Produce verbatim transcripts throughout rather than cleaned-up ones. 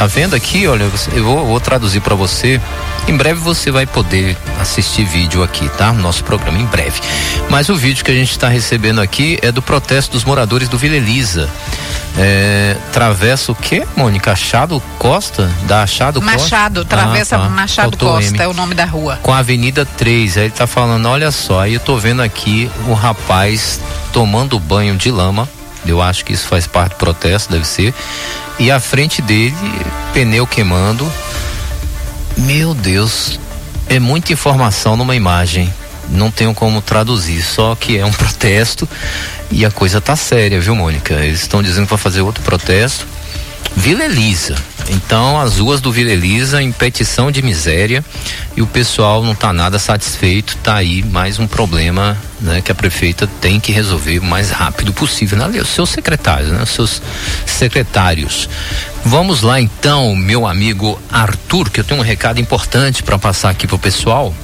tá vendo aqui, olha, eu vou, vou traduzir para você. Em breve você vai poder assistir vídeo aqui, tá? Nosso programa em breve. Mas o vídeo que a gente está recebendo aqui é do protesto dos moradores do Vila Elisa. É, travessa o quê, Mônica? Achado Costa? Da Achado Costa? Machado, travessa ah, tá. Machado Faltou Costa, M. é o nome da rua. Com a Avenida três, aí ele tá falando, olha só, aí eu tô vendo aqui o rapaz tomando banho de lama, eu acho que isso faz parte do protesto, deve ser, e à frente dele, pneu queimando. Meu Deus, é muita informação numa imagem, não tenho como traduzir, só que é um protesto e a coisa tá séria, viu, Mônica? Eles estão dizendo que vai fazer outro protesto. Vila Elisa, então as ruas do Vila Elisa em petição de miséria e o pessoal não tá nada satisfeito, tá aí mais um problema, né, que a prefeita tem que resolver o mais rápido possível, né? Os seus secretários, né? Os seus secretários. Vamos lá então, meu amigo Arthur, que eu tenho um recado importante para passar aqui pro pessoal.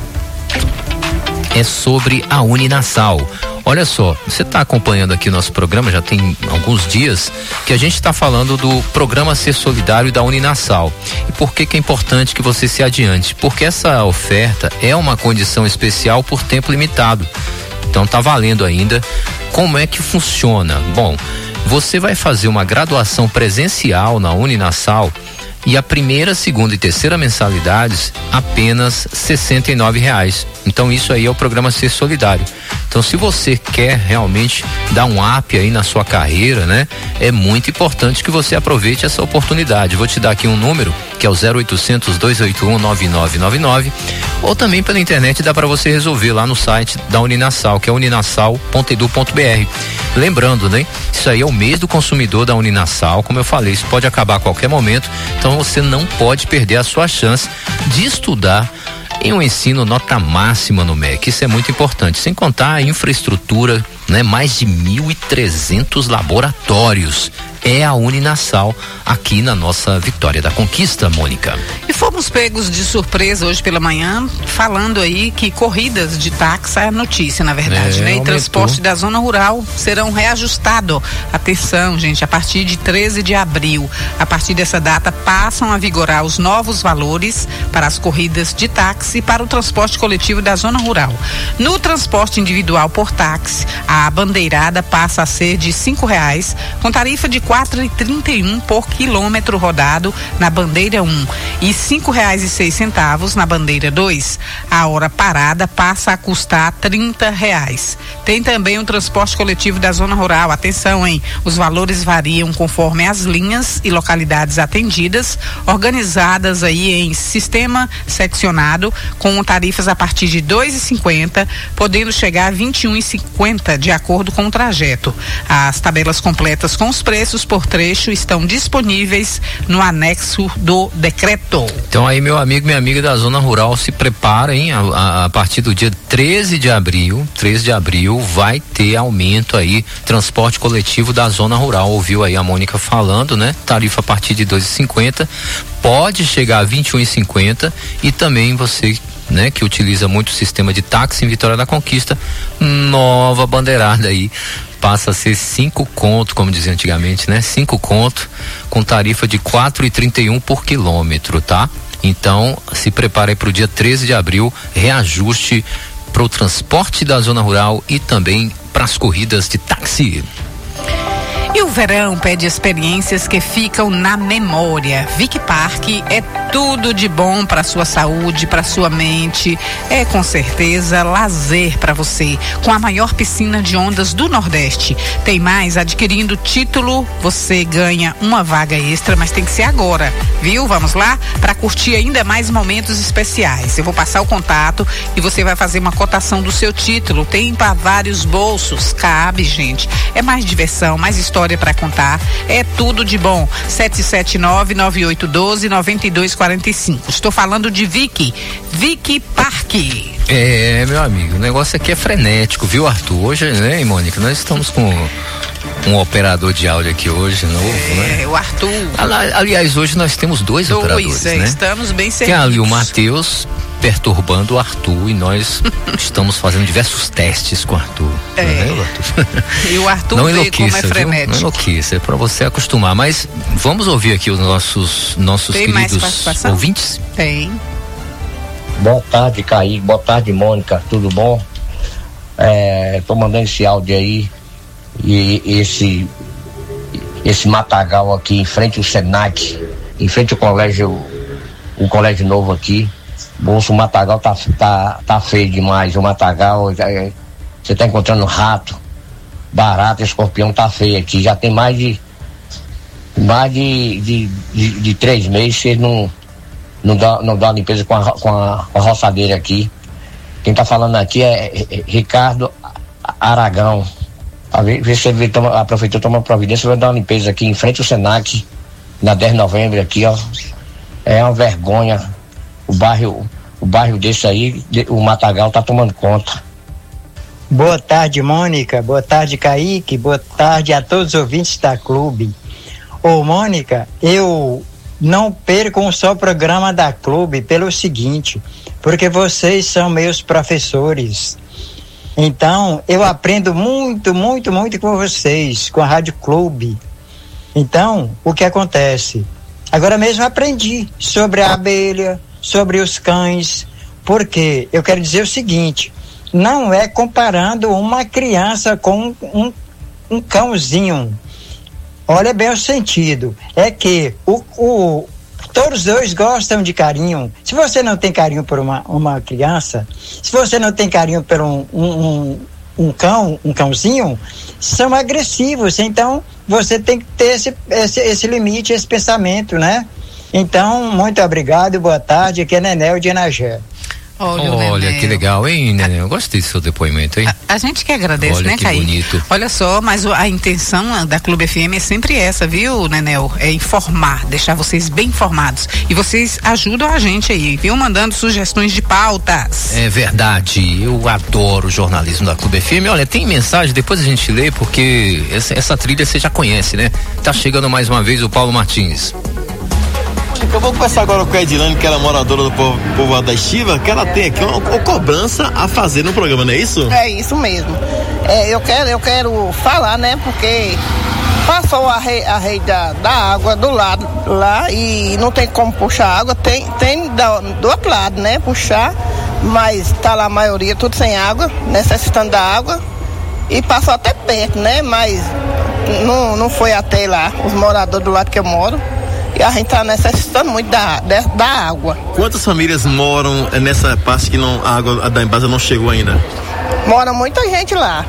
É sobre a Uninasal. Olha só, você está acompanhando aqui o nosso programa, já tem alguns dias que a gente está falando do programa Ser Solidário da Uninasal. E por que que é importante que você se adiante? Porque essa oferta é uma condição especial por tempo limitado. Então tá valendo ainda. Como é que funciona? Bom, você vai fazer uma graduação presencial na Uninasal e a primeira, segunda e terceira mensalidades apenas sessenta e nove reais. Então isso aí é o programa Ser Solidário. Então se você quer realmente dar um up aí na sua carreira, né? É muito importante que você aproveite essa oportunidade. Vou te dar aqui um número, que é o zero oitocentos, dois oito um, nove nove nove nove, ou também pela internet dá para você resolver lá no site da Uninasal, que é uninasal ponto edu ponto br. Lembrando, né? Isso aí é o mês do consumidor da Uninasal, como eu falei, isso pode acabar a qualquer momento, então você não pode perder a sua chance de estudar em um ensino nota máxima no M E C. Isso é muito importante, sem contar a infraestrutura, né? Mais de mil e trezentos laboratórios. É a Uninasal aqui na nossa Vitória da Conquista, Mônica. E fomos pegos de surpresa hoje pela manhã, falando aí que corridas de táxi, é a notícia, na verdade, é, né? E aumentou. Transporte da zona rural serão reajustados. Atenção, gente, a partir de treze de abril. A partir dessa data passam a vigorar os novos valores para as corridas de táxi e para o transporte coletivo da zona rural. No transporte individual por táxi, a bandeirada passa a ser de cinco reais, com tarifa de quatro reais e trinta e um por quilômetro rodado na bandeira um e cinco reais e seis centavos na bandeira dois. A hora parada passa a custar trinta reais. Tem também o transporte coletivo da zona rural. Atenção, hein? Os valores variam conforme as linhas e localidades atendidas, organizadas aí em sistema seccionado, com tarifas a partir de dois reais e cinquenta centavos, podendo chegar a vinte e um reais e cinquenta centavos de acordo com o trajeto. As tabelas completas com os preços por trecho estão disponíveis no anexo do decreto. Então aí, meu amigo, minha amiga da zona rural, se preparem, a, a, a partir do dia treze de abril, treze de abril, vai ter aumento aí, transporte coletivo da zona rural. Ouviu aí a Mônica falando, né? Tarifa a partir de dois reais e cinquenta centavos, pode chegar a vinte e um reais e cinquenta centavos, e também você, né, que utiliza muito o sistema de táxi em Vitória da Conquista, nova bandeirada aí, passa a ser cinco conto, como dizia antigamente, né? Cinco conto, com tarifa de quatro reais e trinta e um por quilômetro, tá? Então, se prepare para o dia treze de abril, reajuste para o transporte da zona rural e também para as corridas de táxi. E o verão pede experiências que ficam na memória. Vic Park é tudo de bom para sua saúde, para sua mente. É com certeza lazer para você, com a maior piscina de ondas do Nordeste. Tem mais, adquirindo título, você ganha uma vaga extra, mas tem que ser agora, viu? Vamos lá para curtir ainda mais momentos especiais. Eu vou passar o contato e você vai fazer uma cotação do seu título. Tem para vários bolsos, cabe, gente. É mais diversão, mais história para contar, é tudo de bom. sete sete nove, nove oito um dois, nove dois quatro cinco. Estou falando de Vic, Vic Park. É, meu amigo, o negócio aqui é frenético, viu, Arthur? Hoje, né, Mônica, nós estamos com um operador de áudio aqui hoje, novo, é, né? O Arthur. Aliás, hoje nós temos dois, dois operadores, é, né? Estamos bem servidos. Tem ali o Matheus perturbando o Arthur e nós estamos fazendo diversos testes com o Arthur. É. Não é, Arthur? E o Arthur não vê como é frenético. Viu? Não enlouqueça, é para você acostumar. Mas vamos ouvir aqui os nossos, nossos Tem queridos ouvintes? Tem. Boa tarde, Kaique. Boa tarde, Mônica. Tudo bom? É, tô mandando esse áudio aí. E esse esse matagal aqui em frente ao Senac, em frente ao colégio, o colégio novo aqui. Bolso, o matagal tá, tá, tá feio demais. O matagal, é, você tá encontrando rato, barata, escorpião, tá feio aqui. Já tem mais de mais de, de, de, de três meses que não Não dá, não dá limpeza com a, com, a, com a roçadeira aqui. Quem tá falando aqui é, é, é Ricardo Aragão. A ver, ver se ele toma, a prefeitura toma providência, vai dar uma limpeza aqui em frente ao Senac, na dez de novembro aqui, ó. É uma vergonha. O bairro, o bairro desse aí, o matagal tá tomando conta. Boa tarde, Mônica. Boa tarde, Kaique. Boa tarde a todos os ouvintes da Clube. Ô, Mônica, eu não percam só o programa da Clube pelo seguinte, porque vocês são meus professores. Então, eu aprendo muito, muito, muito com vocês, com a Rádio Clube. Então, o que acontece? Agora mesmo aprendi sobre a abelha, sobre os cães, porque eu quero dizer o seguinte, não é comparando uma criança com um, um cãozinho. Olha bem o sentido, é que o, o, todos dois gostam de carinho. Se você não tem carinho por uma, uma criança, se você não tem carinho por um, um, um, um cão, um cãozinho, são agressivos, então você tem que ter esse, esse, esse limite, esse pensamento, né? Então, muito obrigado, boa tarde, aqui é Nenel de Enagé. Olha, Olha que legal, hein, Nenê? Eu gostei do seu depoimento, hein? A, a gente que agradece, Olha, né, que Kaique? Bonito. Olha só, mas a intenção da Clube F M é sempre essa, viu, Nenel? É informar, deixar vocês bem informados. E vocês ajudam a gente aí, viu? Mandando sugestões de pautas. É verdade, eu adoro o jornalismo da Clube F M. Olha, tem mensagem, depois a gente lê, porque essa, essa trilha você já conhece, né? Tá chegando mais uma vez o Paulo Martins. Eu vou conversar agora com a Edilane, que ela é moradora do povo, povoado da Estiva, que ela tem aqui uma, uma cobrança a fazer no programa, não é isso? É isso mesmo. É, eu, quero, eu quero falar, né, porque passou a rei, a rei da, da água do lado lá e não tem como puxar água, tem, tem do, do outro lado, né, puxar, mas tá lá a maioria tudo sem água, necessitando da água e passou até perto, né, mas não, não foi até lá, os moradores do lado que eu moro. E a gente está necessitando muito da, da, da água. Quantas famílias moram nessa parte que não, a água da Embasa não chegou ainda? Mora muita gente lá.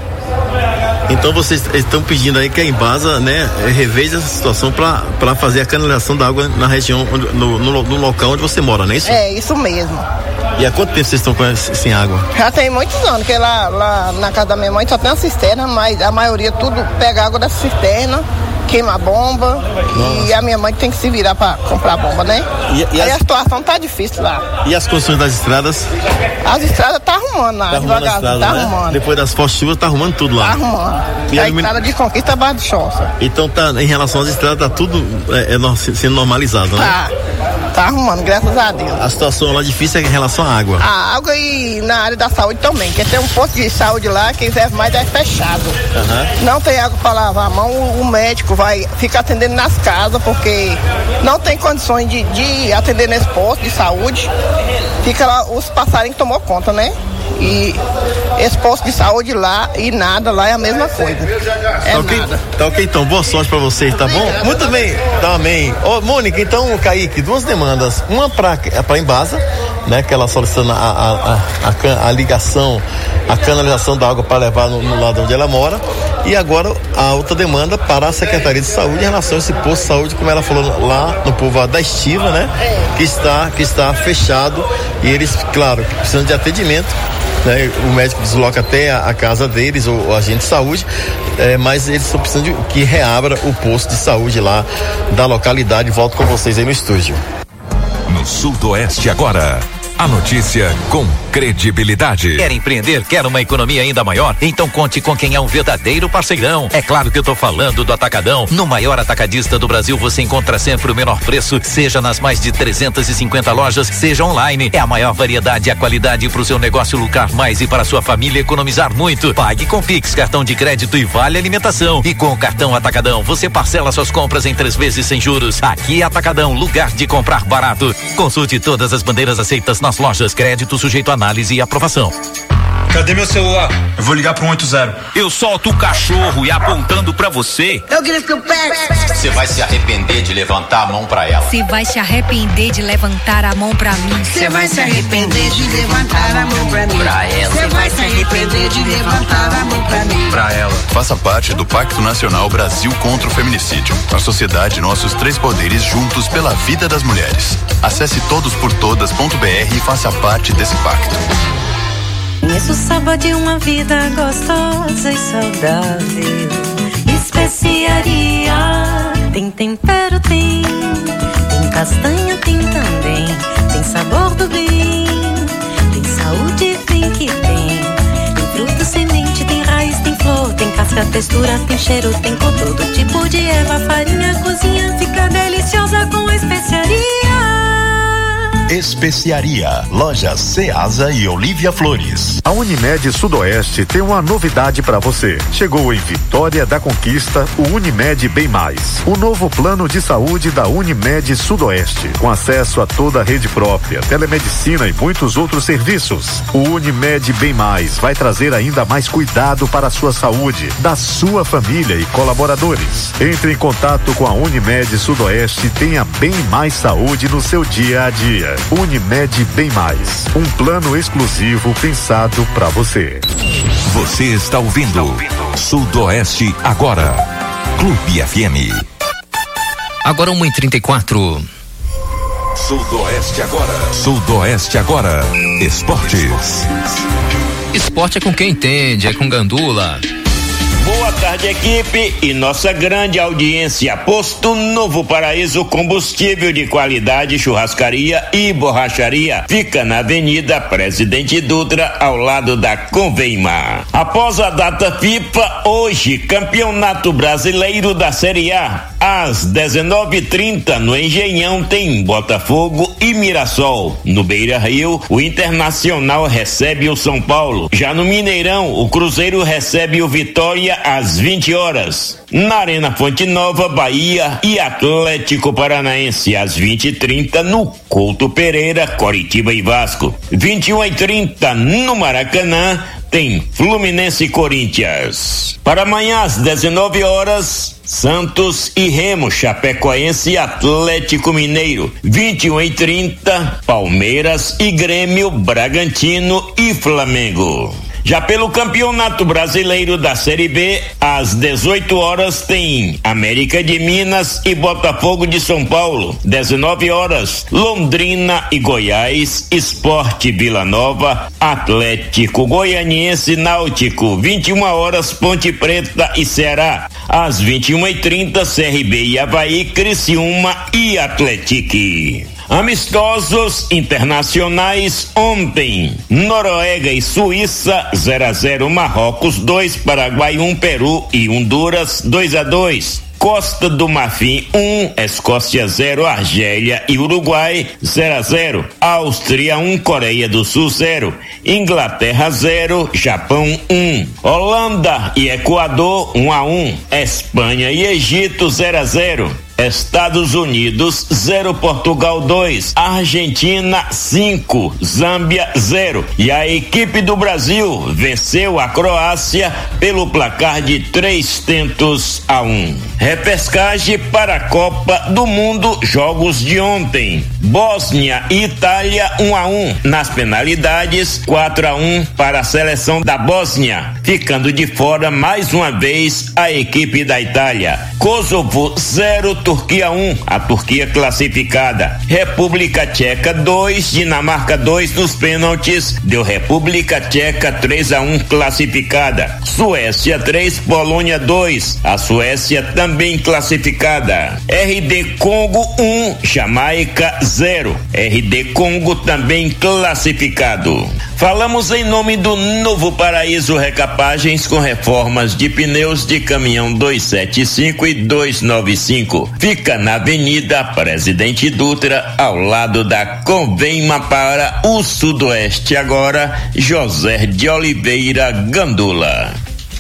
Então vocês estão pedindo aí que a Embasa, né, reveja essa situação para fazer a canalização da água na região, no, no, no local onde você mora, não é isso? É, isso mesmo. E há quanto tempo vocês estão com, sem água? Já tem muitos anos, porque lá, lá na casa da minha mãe só tem uma cisterna, mas a maioria tudo pega água dessa cisterna, queima a bomba. Nossa. E a minha mãe tem que se virar para comprar bomba, né? E, e Aí as... a situação tá difícil lá. E as condições das estradas? As estradas tá arrumando lá, tá arrumando, estrada, tá né? arrumando. Depois das fortes chuvas tá arrumando tudo lá. Tá arrumando. E a estrada de Conquista Barra de Choça. Então tá, em relação às estradas, tá tudo é, é, sendo normalizado, né? Tá. Tá arrumando, graças a Deus. A situação lá difícil é em relação à água. A água e na área da saúde também, porque tem um posto de saúde lá, quem serve mais é fechado. Uhum. Não tem água para lavar a mão, o, o médico vai ficar atendendo nas casas, porque não tem condições de, de atender nesse posto de saúde. Fica lá, os passarinhos tomou conta, né? E esse posto de saúde lá e nada lá é a mesma coisa. É tá okay, nada. Tá ok, então. Boa sorte pra vocês, tá bom? É, Muito bem. Tá, amém. Ô, Mônica, então, Kaique, duas demandas. Uma pra, pra Embasa, né? Que ela solicitando a, a, a, a, a ligação, a canalização da água para levar no, no lado onde ela mora. E agora a outra demanda para a Secretaria de Saúde em relação a esse posto de saúde, como ela falou lá no povoado da Estiva, né? Que está, que está fechado e eles, claro, precisam de atendimento. Né, o médico desloca até a, a casa deles, o, o agente de saúde, é, mas eles só precisam de que reabra o posto de saúde lá da localidade. Volto com vocês aí no estúdio. No Sudoeste agora, A notícia com credibilidade. Quer empreender? Quer uma economia ainda maior? Então conte com quem é um verdadeiro parceirão. É claro que eu tô falando do Atacadão. No maior atacadista do Brasil você encontra sempre o menor preço, seja nas mais de trezentas e cinquenta lojas, seja online. É a maior variedade e a qualidade para o seu negócio lucrar mais e para a sua família economizar muito. Pague com Pix, cartão de crédito e vale alimentação. E com o cartão Atacadão você parcela suas compras em três vezes sem juros. Aqui é Atacadão, lugar de comprar barato. Consulte todas as bandeiras aceitas nas lojas. Crédito sujeito a análise e aprovação. Cadê meu celular? Eu vou ligar pro um oito zero. Eu solto o cachorro e apontando pra você. Eu grito que eu pego. Você vai se arrepender de levantar a mão pra ela. Você vai se arrepender de levantar a mão pra mim. Você vai se arrepender de levantar a mão pra mim. Pra ela. Você vai se arrepender de levantar a mão pra mim. Pra ela. Faça parte do Pacto Nacional Brasil contra o Feminicídio. A sociedade, nossos três poderes juntos pela vida das mulheres. Acesse todos por todas ponto b r e faça parte desse pacto. Conheço o sabor de uma vida gostosa e saudável. Especiaria, tem tempero, tem. Tem castanha, tem também. Tem sabor do bem. Tem saúde, tem que tem. Tem fruto, semente, tem raiz, tem flor. Tem casca, textura, tem cheiro, tem cor. Todo tipo de erva, farinha, cozinha. Fica deliciosa com especiaria. Especiaria, lojas Ceasa e Olívia Flores. A Unimed Sudoeste tem uma novidade para você. Chegou em Vitória da Conquista o Unimed Bem Mais, o novo plano de saúde da Unimed Sudoeste, com acesso a toda a rede própria, telemedicina e muitos outros serviços. O Unimed Bem Mais vai trazer ainda mais cuidado para a sua saúde, da sua família e colaboradores. Entre em contato com a Unimed Sudoeste e tenha bem mais saúde no seu dia a dia. Unimed Bem Mais, um plano exclusivo pensado para você. Você está ouvindo Sudoeste Agora, Clube F M. Agora uma e trinta e quatro. Sudoeste Agora. Sudoeste Agora. Esportes. Esporte é com quem entende, é com Gandula. Boa tarde, equipe e nossa grande audiência. Posto Novo Paraíso, combustível de qualidade, churrascaria e borracharia. Fica na Avenida Presidente Dutra, ao lado da Conveimar. Após a data FIFA, hoje, Campeonato Brasileiro da Série A. Às dezenove e trinta, no Engenhão, tem Botafogo e Mirassol. No Beira-Rio, o Internacional recebe o São Paulo. Já no Mineirão, o Cruzeiro recebe o Vitória às vinte horas. Na Arena Fonte Nova, Bahia e Atlético Paranaense às vinte e trinta, no Couto Pereira, Coritiba e Vasco. vinte e uma e trinta, no Maracanã, tem Fluminense e Corinthians. Para amanhã às dezenove horas, Santos e Remo, Chapecoense e Atlético Mineiro. vinte e uma e trinta, Palmeiras e Grêmio, Bragantino e Flamengo. Já pelo Campeonato Brasileiro da Série B, às dezoito horas tem América de Minas e Botafogo de São Paulo. dezenove horas, Londrina e Goiás, Sport Vila Nova, Atlético Goianiense, Náutico. vinte e uma horas, Ponte Preta e Ceará. Às vinte e uma e trinta, C R B e Avaí, Criciúma e Atlético. Amistosos internacionais ontem: Noruega e Suíça zero a zero, Marrocos dois, Paraguai um, Peru e Honduras dois a dois. Costa do Marfim um, Escócia zero, Argélia e Uruguai zero a zero. Áustria um, Coreia do Sul zero. Inglaterra zero, Japão um. Holanda e Equador um a um. Espanha e Egito zero a zero. Estados Unidos zero, Portugal dois, Argentina cinco, Zâmbia zero. E a equipe do Brasil venceu a Croácia pelo placar de três tentos a um. Repescagem para a Copa do Mundo, jogos de ontem: Bósnia e Itália um a um. Nas penalidades, quatro a um para a seleção da Bósnia, ficando de fora mais uma vez a equipe da Itália. Kosovo zero, Turquia um, a Turquia classificada. República Tcheca dois, Dinamarca dois nos pênaltis, deu República Tcheca três a um classificada. Suécia três, Polônia dois, a Suécia também classificada. R D Congo um, Jamaica zero, R D Congo também classificado. Falamos em nome do Novo Paraíso Recapagens com reformas de pneus de caminhão duzentos e setenta e cinco e duzentos e noventa e cinco. Fica na Avenida Presidente Dutra, ao lado da Convema para o Sudoeste. Agora, José de Oliveira Gandula.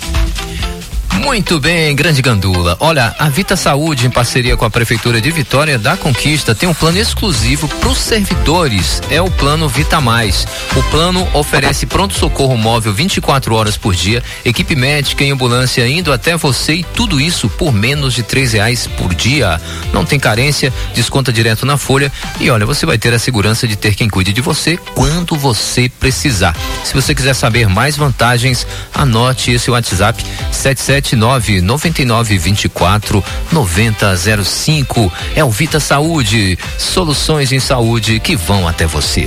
Muito bem, grande Gandula. Olha, a Vita Saúde, em parceria com a Prefeitura de Vitória da Conquista, tem um plano exclusivo para os servidores. É o plano Vita Mais. O plano oferece pronto-socorro móvel vinte e quatro horas por dia, equipe médica e ambulância indo até você, e tudo isso por menos de três reais por dia. Não tem carência, desconta direto na folha e olha, você vai ter a segurança de ter quem cuide de você quando você precisar. Se você quiser saber mais vantagens, anote esse WhatsApp sete sete nove nove nove dois quatro nove zero zero cinco. É o Vita Saúde, soluções em saúde que vão até você.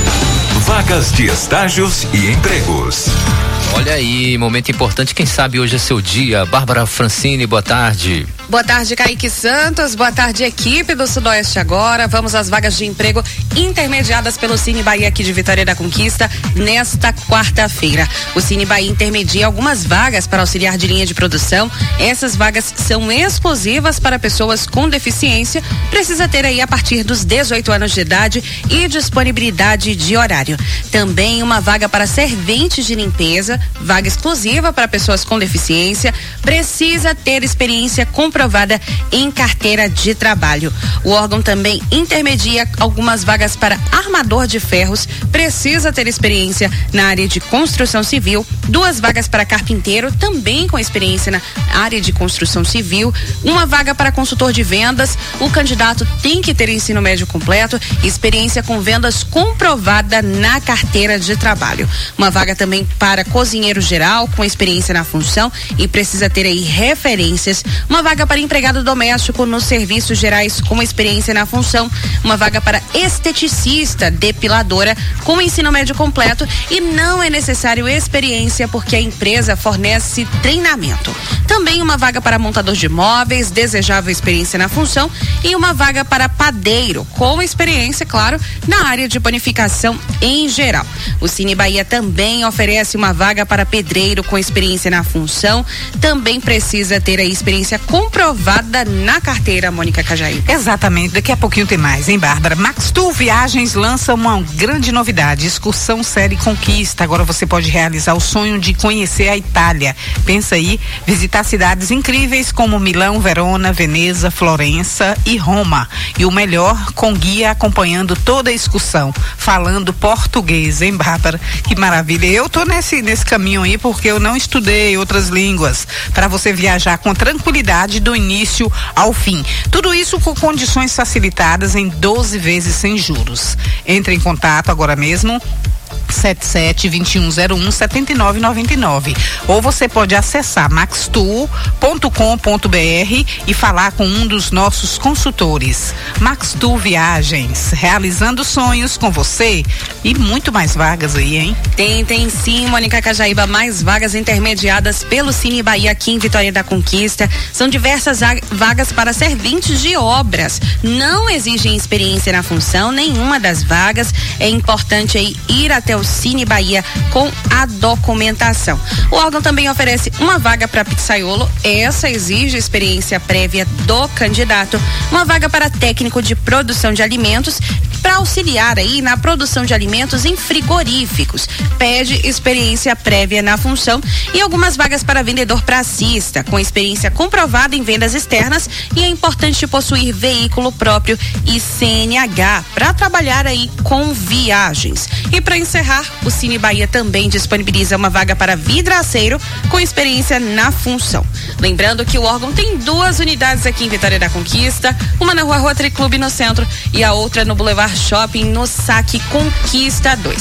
Vagas de estágios e empregos. Olha aí, momento importante, quem sabe hoje é seu dia. Bárbara Francini, boa tarde. Boa tarde, Kaique Santos, boa tarde, equipe do Sudoeste Agora. Vamos às vagas de emprego intermediadas pelo Cine Bahia aqui de Vitória da Conquista nesta quarta-feira. O Cine Bahia intermedia algumas vagas para auxiliar de linha de produção. Essas vagas são exclusivas para pessoas com deficiência. Precisa ter aí a partir dos dezoito anos de idade e disponibilidade de horário. Também uma vaga para serventes de limpeza, vaga exclusiva para pessoas com deficiência. Precisa ter experiência comprovada em carteira de trabalho. O órgão também intermedia algumas vagas para armador de ferros, precisa ter experiência na área de construção civil, duas vagas para carpinteiro, também com experiência na área de construção civil, uma vaga para consultor de vendas, o candidato tem que ter ensino médio completo, experiência com vendas comprovada na carteira de trabalho. Uma vaga também para cozinheiro geral, com experiência na função e precisa ter aí referências, uma vaga para empregado doméstico nos serviços gerais com experiência na função, uma vaga para esteticista, depiladora com ensino médio completo e não é necessário experiência porque a empresa fornece treinamento. Também uma vaga para montador de móveis, desejável experiência na função e uma vaga para padeiro com experiência, claro, na área de panificação em geral. O Cine Bahia também oferece uma vaga para pedreiro com experiência na função, também precisa ter a experiência comprovada na carteira, Mônica Cajaí. Exatamente, daqui a pouquinho tem mais, hein, Bárbara? Max Tour Viagens lança uma grande novidade, excursão série Conquista. Agora você pode realizar o sonho de conhecer a Itália. Pensa aí, visitar cidades incríveis como Milão, Verona, Veneza, Florença e Roma. E o melhor, com guia acompanhando toda a excursão, falando português, hein, Bárbara? Que maravilha. Eu tô nesse, nesse caminho aí porque eu não estudei outras línguas, para você viajar com tranquilidade do início ao fim. Tudo isso com condições facilitadas em doze vezes sem juros. Entre em contato agora mesmo sete sete dois um zero um sete nove nove nove ou você pode acessar max tour ponto com ponto br e falar com um dos nossos consultores. Max Tour Viagens, realizando sonhos com você e muito mais vagas aí, hein? Tem, tem sim, Mônica Cajaíba, mais vagas intermediadas pelo Cine Bahia aqui em Vitória da Conquista. São diversas vagas para serventes de obras. Não exigem experiência na função, nenhuma das vagas. É importante aí ir até o Cine Bahia com a documentação. O órgão também oferece uma vaga para pizzaiolo, essa exige experiência prévia do candidato, uma vaga para técnico de produção de alimentos, para auxiliar aí na produção de alimentos em frigoríficos, pede experiência prévia na função e algumas vagas para vendedor pracista, com experiência comprovada em vendas externas e é importante possuir veículo próprio e C N H para trabalhar aí com viagens. E para encerrar, o Cine Bahia também disponibiliza uma vaga para vidraceiro com experiência na função. Lembrando que o órgão tem duas unidades aqui em Vitória da Conquista, uma na Rua Rotary Clube no centro e a outra no Boulevard Shopping no Saque Conquista dois.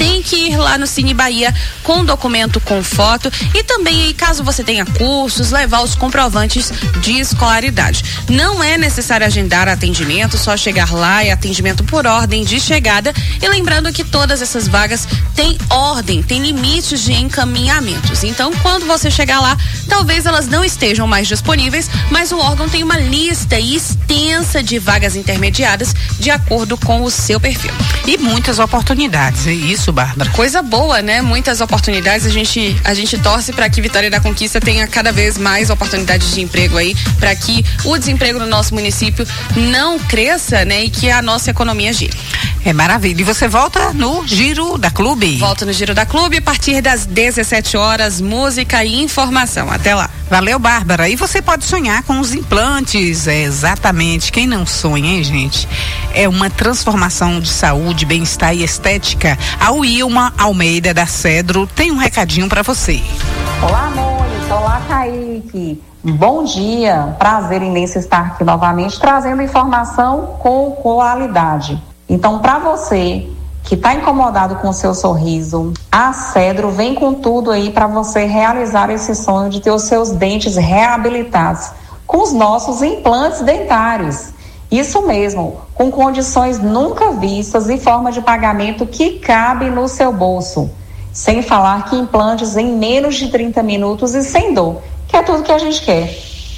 tem que ir lá no Cine Bahia com documento com foto e também, caso você tenha cursos, levar os comprovantes de escolaridade. Não é necessário agendar atendimento, só chegar lá, é atendimento por ordem de chegada. E lembrando que todas essas vagas têm ordem, têm limites de encaminhamentos. Então, quando você chegar lá, talvez elas não estejam mais disponíveis, mas o órgão tem uma lista extensa de vagas intermediadas de acordo com o seu perfil. E muitas oportunidades, é isso, Bárbara? Coisa boa, né? Muitas oportunidades. A gente, a gente torce para que Vitória da Conquista tenha cada vez mais oportunidades de emprego aí, para que o desemprego no nosso município não cresça, né? E que a nossa economia gire. É maravilha. E você volta no Giro da Clube? Volta no Giro da Clube a partir das dezessete horas, música e informação. Até lá. Valeu, Bárbara. E você pode sonhar com os implantes, é exatamente. Quem não sonha, hein, gente? É uma transformação de saúde, bem-estar e estética. A Wilma Almeida da Cedro tem um recadinho para você. Olá, Mônica. Olá, Kaique. Bom dia. Prazer imenso estar aqui novamente trazendo informação com qualidade. Então, para você que está incomodado com o seu sorriso, a Cedro vem com tudo aí para você realizar esse sonho de ter os seus dentes reabilitados com os nossos implantes dentários. Isso mesmo, com condições nunca vistas e forma de pagamento que cabe no seu bolso. Sem falar que implantes em menos de trinta minutos e sem dor, que é tudo que a gente quer.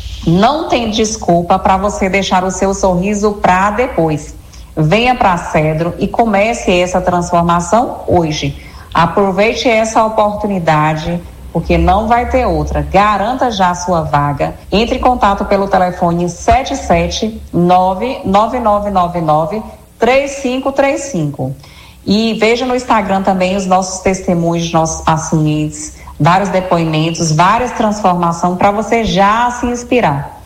Não tem desculpa para você deixar o seu sorriso para depois. Venha para a Cedro e comece essa transformação hoje. Aproveite essa oportunidade, porque não vai ter outra. Garanta já a sua vaga. Entre em contato pelo telefone sete sete nove nove nove nove nove três cinco três cinco. E veja no Instagram também os nossos testemunhos de nossos pacientes, vários depoimentos, várias transformações para você já se inspirar.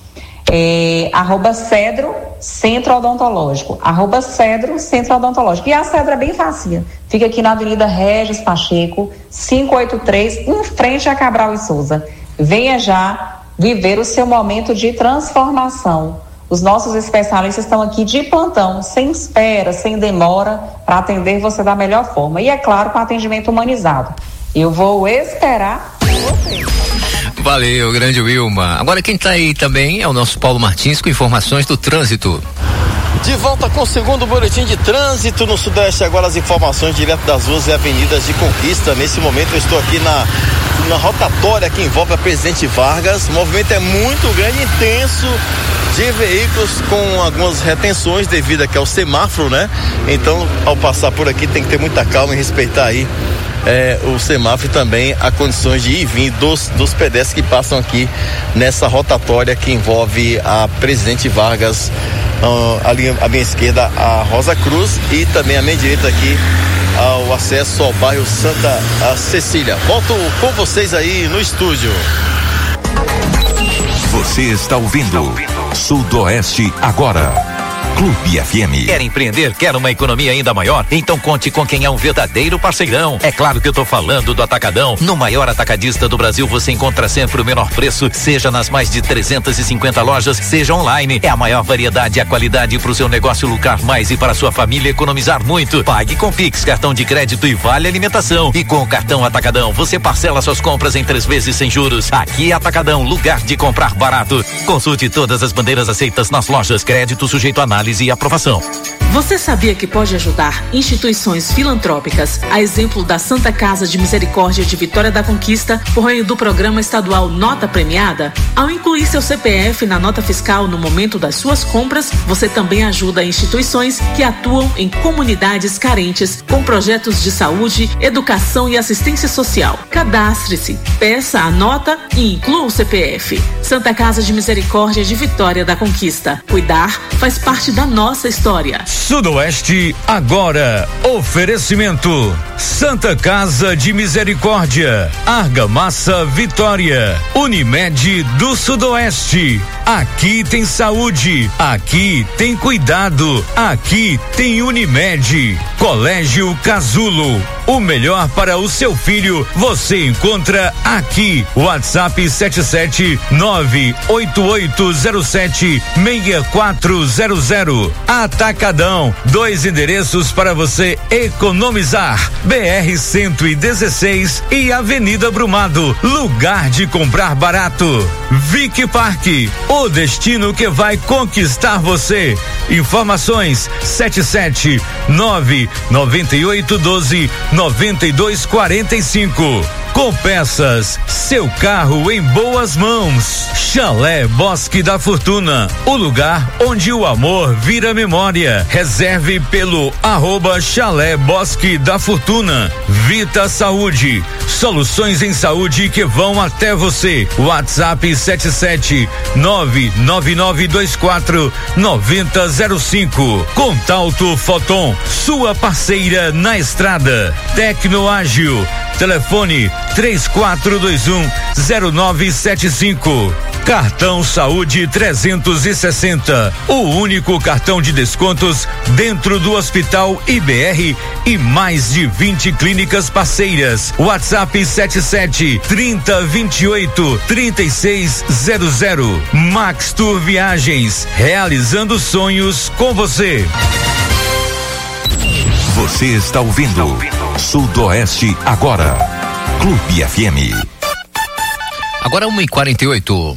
É, arroba Cedro Centro Odontológico, arroba Cedro Centro Odontológico. E a Cedro é bem fácil, fica aqui na Avenida Regis Pacheco, quinhentos e oitenta e três, em frente a Cabral e Souza. Venha já viver o seu momento de transformação. Os nossos especialistas estão aqui de plantão, sem espera, sem demora, para atender você da melhor forma. E é claro, com atendimento humanizado. Eu vou esperar você. Valeu, grande Wilma. Agora quem está aí também é o nosso Paulo Martins com informações do trânsito. De volta com o segundo boletim de trânsito no Sudoeste. Agora as informações direto das ruas e avenidas de Conquista. Nesse momento eu estou aqui na, na rotatória que envolve a Presidente Vargas. O movimento é muito grande, intenso, de veículos com algumas retenções devido aqui ao semáforo, né? Então, ao passar por aqui tem que ter muita calma e respeitar aí É, o semáforo e também a condições de ir e vir dos, dos pedestres que passam aqui nessa rotatória que envolve a Presidente Vargas, uh, ali à minha esquerda a Rosa Cruz e também à minha direita aqui ao acesso ao bairro Santa Cecília. Volto com vocês aí no estúdio. Você está ouvindo Sudoeste Agora. Clube F M. Quer empreender? Quer uma economia ainda maior? Então conte com quem é um verdadeiro parceirão. É claro que eu tô falando do Atacadão. No maior atacadista do Brasil você encontra sempre o menor preço, seja nas mais de trezentas e cinquenta lojas, seja online. É a maior variedade e a qualidade para o seu negócio lucrar mais e para a sua família economizar muito. Pague com Pix, cartão de crédito e vale alimentação. E com o cartão Atacadão você parcela suas compras em três vezes sem juros. Aqui é Atacadão, lugar de comprar barato. Consulte todas as bandeiras aceitas nas lojas. Crédito sujeito a análise e aprovação. Você sabia que pode ajudar instituições filantrópicas, a exemplo da Santa Casa de Misericórdia de Vitória da Conquista, por meio do programa estadual Nota Premiada? Ao incluir seu C P F na nota fiscal no momento das suas compras, você também ajuda instituições que atuam em comunidades carentes com projetos de saúde, educação e assistência social. Cadastre-se, peça a nota e inclua o C P F. Santa Casa de Misericórdia de Vitória da Conquista. Cuidar faz parte da nossa história. Sudoeste Agora. Oferecimento: Santa Casa de Misericórdia, Argamassa Vitória, Unimed do Sudoeste. Aqui tem saúde, aqui tem cuidado, aqui tem Unimed. Colégio Casulo, O melhor para o seu filho você encontra aqui. WhatsApp sete sete nove oito oito zero sete seis quatro zero zero. Atacadão, dois endereços para você economizar. B R cento e dezesseis e Avenida Brumado, lugar de comprar barato. Vic Parque, o destino que vai conquistar você. Informações sete sete nove nove oito um dois nove dois quatro cinco. Com Peças, seu carro em boas mãos. Chalé Bosque da Fortuna, o lugar onde o amor vira memória. Reserve pelo arroba Chalé Bosque da Fortuna. Vita Saúde, soluções em saúde que vão até você. WhatsApp sete sete nove nove nove dois quatro nove zero zero cinco. Contalto Foton, sua parceira na estrada. Tecnoágil, telefone três quatro dois um zero nove sete cinco. Cartão Saúde trezentos e sessenta, o único cartão de descontos dentro do Hospital I B R e mais de vinte clínicas parceiras. WhatsApp sete sete trinta vinte e oito trinta e seis zero zero. Max Tour Viagens, realizando sonhos com você. Você está ouvindo Sudoeste Agora. Clube F M. Agora uma e quarenta e oito.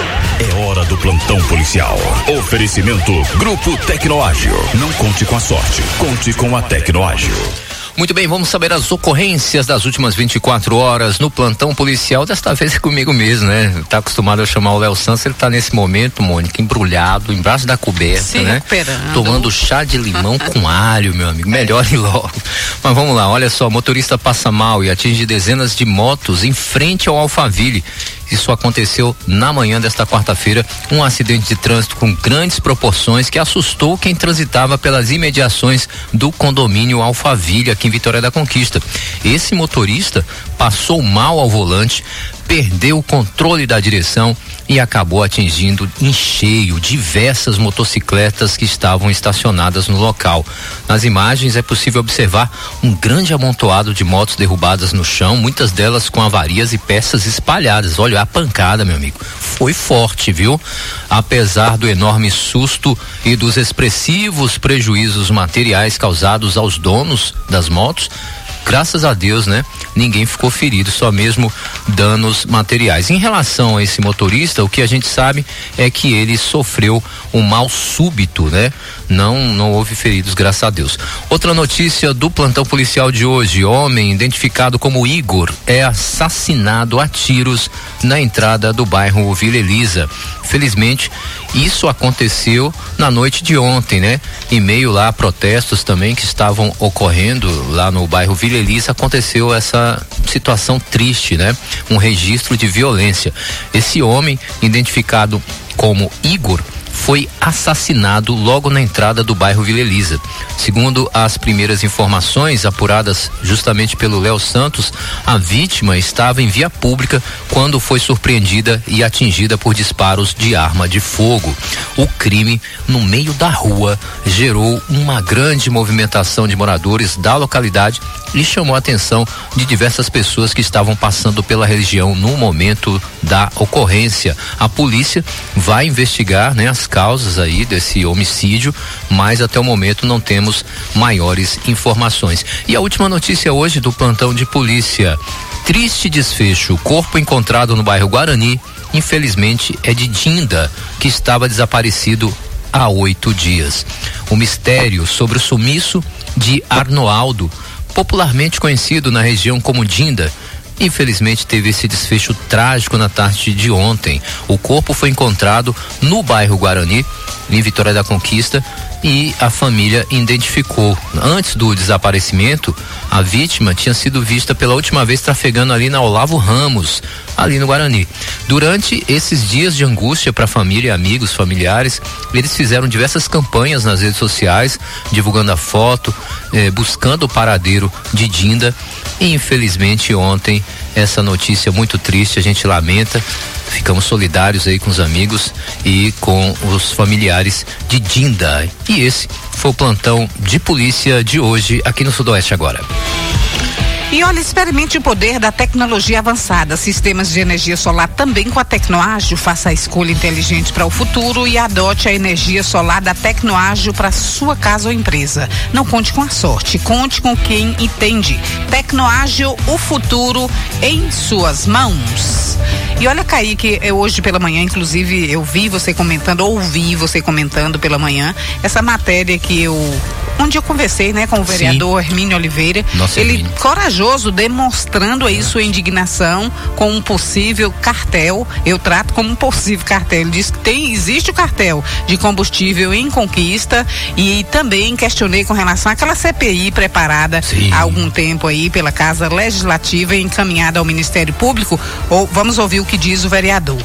É hora do plantão policial. Oferecimento Grupo Tecnoágil. Não conte com a sorte, conte com a Tecnoágil. Muito bem, vamos saber as ocorrências das últimas vinte e quatro horas no plantão policial. Desta vez é comigo mesmo, né? Tá acostumado a chamar o Léo Santos, ele tá nesse momento, Mônica, embrulhado, embaixo da coberta, se né? Recuperando. Tomando chá de limão com alho, meu amigo. Melhore logo. Mas vamos lá, olha só, motorista passa mal e atinge dezenas de motos em frente ao Alphaville. Isso aconteceu na manhã desta quarta-feira, um acidente de trânsito com grandes proporções que assustou quem transitava pelas imediações do condomínio Alphaville, aqui em Vitória da Conquista. Esse motorista passou mal ao volante, perdeu o controle da direção e acabou atingindo em cheio diversas motocicletas que estavam estacionadas no local. Nas imagens é possível observar um grande amontoado de motos derrubadas no chão, muitas delas com avarias e peças espalhadas. Olha a pancada, meu amigo, foi forte, viu? Apesar do enorme susto e dos expressivos prejuízos materiais causados aos donos das motos, graças a Deus, né? Ninguém ficou ferido, só mesmo danos materiais. Em relação a esse motorista, o que a gente sabe é que ele sofreu um mal súbito, né? Não, não houve feridos, graças a Deus. Outra notícia do plantão policial de hoje: homem identificado como Igor é assassinado a tiros na entrada do bairro Vila Elisa. Felizmente, isso aconteceu na noite de ontem, né? Em meio lá a protestos também que estavam ocorrendo lá no bairro Vila Elisa, aconteceu essa situação triste, né? Um registro de violência. Esse homem, identificado como Igor, foi assassinado logo na entrada do bairro Vila Elisa. Segundo as primeiras informações apuradas justamente pelo Léo Santos, a vítima estava em via pública quando foi surpreendida e atingida por disparos de arma de fogo. O crime, no meio da rua, gerou uma grande movimentação de moradores da localidade e chamou a atenção de diversas pessoas que estavam passando pela região no momento da ocorrência. A polícia vai investigar, né, as causas aí desse homicídio, mas até o momento não temos maiores informações. E a última notícia hoje do plantão de polícia: triste desfecho, corpo encontrado no bairro Guarani, infelizmente é de Dinda, que estava desaparecido há oito dias. O mistério sobre o sumiço de Arnoaldo, popularmente conhecido na região como Dinda, infelizmente teve esse desfecho trágico na tarde de ontem. O corpo foi encontrado no bairro Guarani, em Vitória da Conquista, e a família identificou. Antes do desaparecimento, a vítima tinha sido vista pela última vez trafegando ali na Olavo Ramos, ali no Guarani. Durante esses dias de angústia para a família, amigos, familiares, eles fizeram diversas campanhas nas redes sociais, divulgando a foto, eh, buscando o paradeiro de Dinda. E infelizmente ontem, essa notícia muito triste, a gente lamenta. Ficamos solidários aí com os amigos e com os familiares de Dinda. E esse foi o plantão de polícia de hoje aqui no Sudoeste Agora. E olha, experimente o poder da tecnologia avançada, sistemas de energia solar também com a Tecnoágil. Faça a escolha inteligente para o futuro e adote a energia solar da Tecnoágil para sua casa ou empresa. Não conte com a sorte, conte com quem entende. Tecnoágil, o futuro em suas mãos. E olha, Kaique, eu, hoje pela manhã, inclusive, eu vi você comentando, ouvi você comentando pela manhã, essa matéria que eu... onde eu conversei, né, com o vereador Sim. Hermínio Oliveira. Nossa, ele Hermínio. Corajoso, demonstrando aí sua indignação com um possível cartel. Eu trato como um possível cartel. Ele diz que tem, existe o cartel de combustível em Conquista, e também questionei com relação àquela C P I preparada Sim. há algum tempo aí pela Casa Legislativa e encaminhada ao Ministério Público. Ou vamos ouvir o que diz o vereador.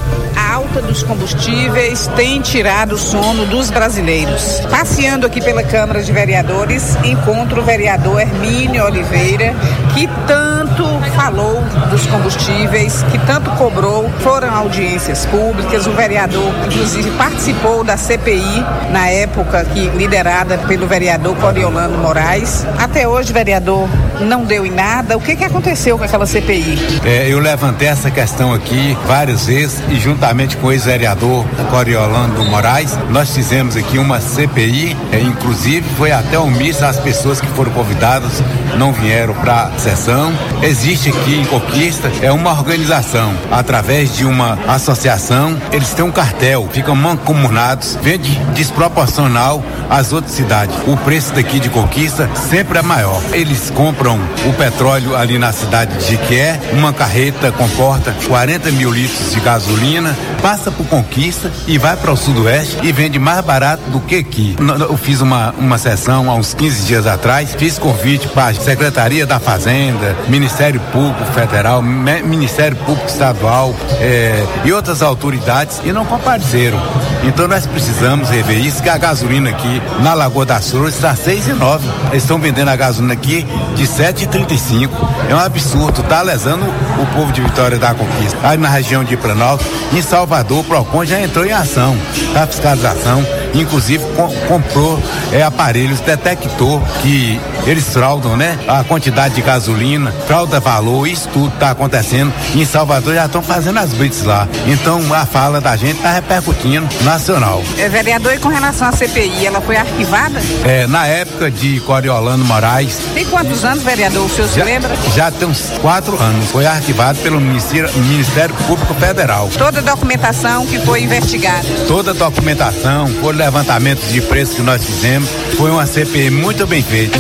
A alta dos combustíveis tem tirado o sono dos brasileiros. Passeando aqui pela Câmara de Vereadores, encontro o vereador Hermínio Oliveira, que tanto falou dos combustíveis, que tanto cobrou. Foram audiências públicas, o vereador inclusive participou da C P I na época, que liderada pelo vereador Coriolano Moraes. Até hoje, vereador, não deu em nada. O que que aconteceu com aquela C P I? É, eu levantei essa questão aqui várias vezes e juntamente com o ex-vereador Coriolano Moraes, nós fizemos aqui uma C P I, é, inclusive foi até omissa, as pessoas que foram convidadas não vieram para a sessão. Existe aqui em Conquista é uma organização, através de uma associação, eles têm um cartel, ficam mancomunados, vende desproporcional às outras cidades. O preço daqui de Conquista sempre é maior. Eles compram o petróleo ali na cidade de Jequié, uma carreta comporta quarenta mil litros de gasolina, passa por Conquista e vai para o Sudoeste e vende mais barato do que aqui. Eu fiz uma, uma sessão há uns quinze dias atrás, fiz convite para a Secretaria da Fazenda, Ministério Público Federal, Ministério Público Estadual eh, e outras autoridades, e não compareceram. Então nós precisamos rever isso, que a gasolina aqui na Lagoa das Flores está seis e nove. Eles estão vendendo a gasolina aqui de sete e trinta e cinco. É um absurdo, está lesando o povo de Vitória da Conquista. Aí na região de Planalto, em Salvador, o Procon já entrou em ação, tá? Fiscalização, inclusive com, comprou é, aparelhos detector que eles fraudam, né? A quantidade de gasolina, frauda valor, isso tudo tá acontecendo. Em Salvador já estão fazendo as blitz lá. Então a fala da gente tá repercutindo nacional. É, vereador, e com relação à C P I, ela foi arquivada? É, na época de Coriolano Moraes. Tem quantos anos, vereador? O senhor já, se lembra? Já tem uns quatro anos. Foi arquivado pelo Ministério, Ministério Público Federal. Toda a documentação que foi investigada? Toda a documentação, por levantamentos de preço que nós fizemos, foi uma C P I muito bem feita.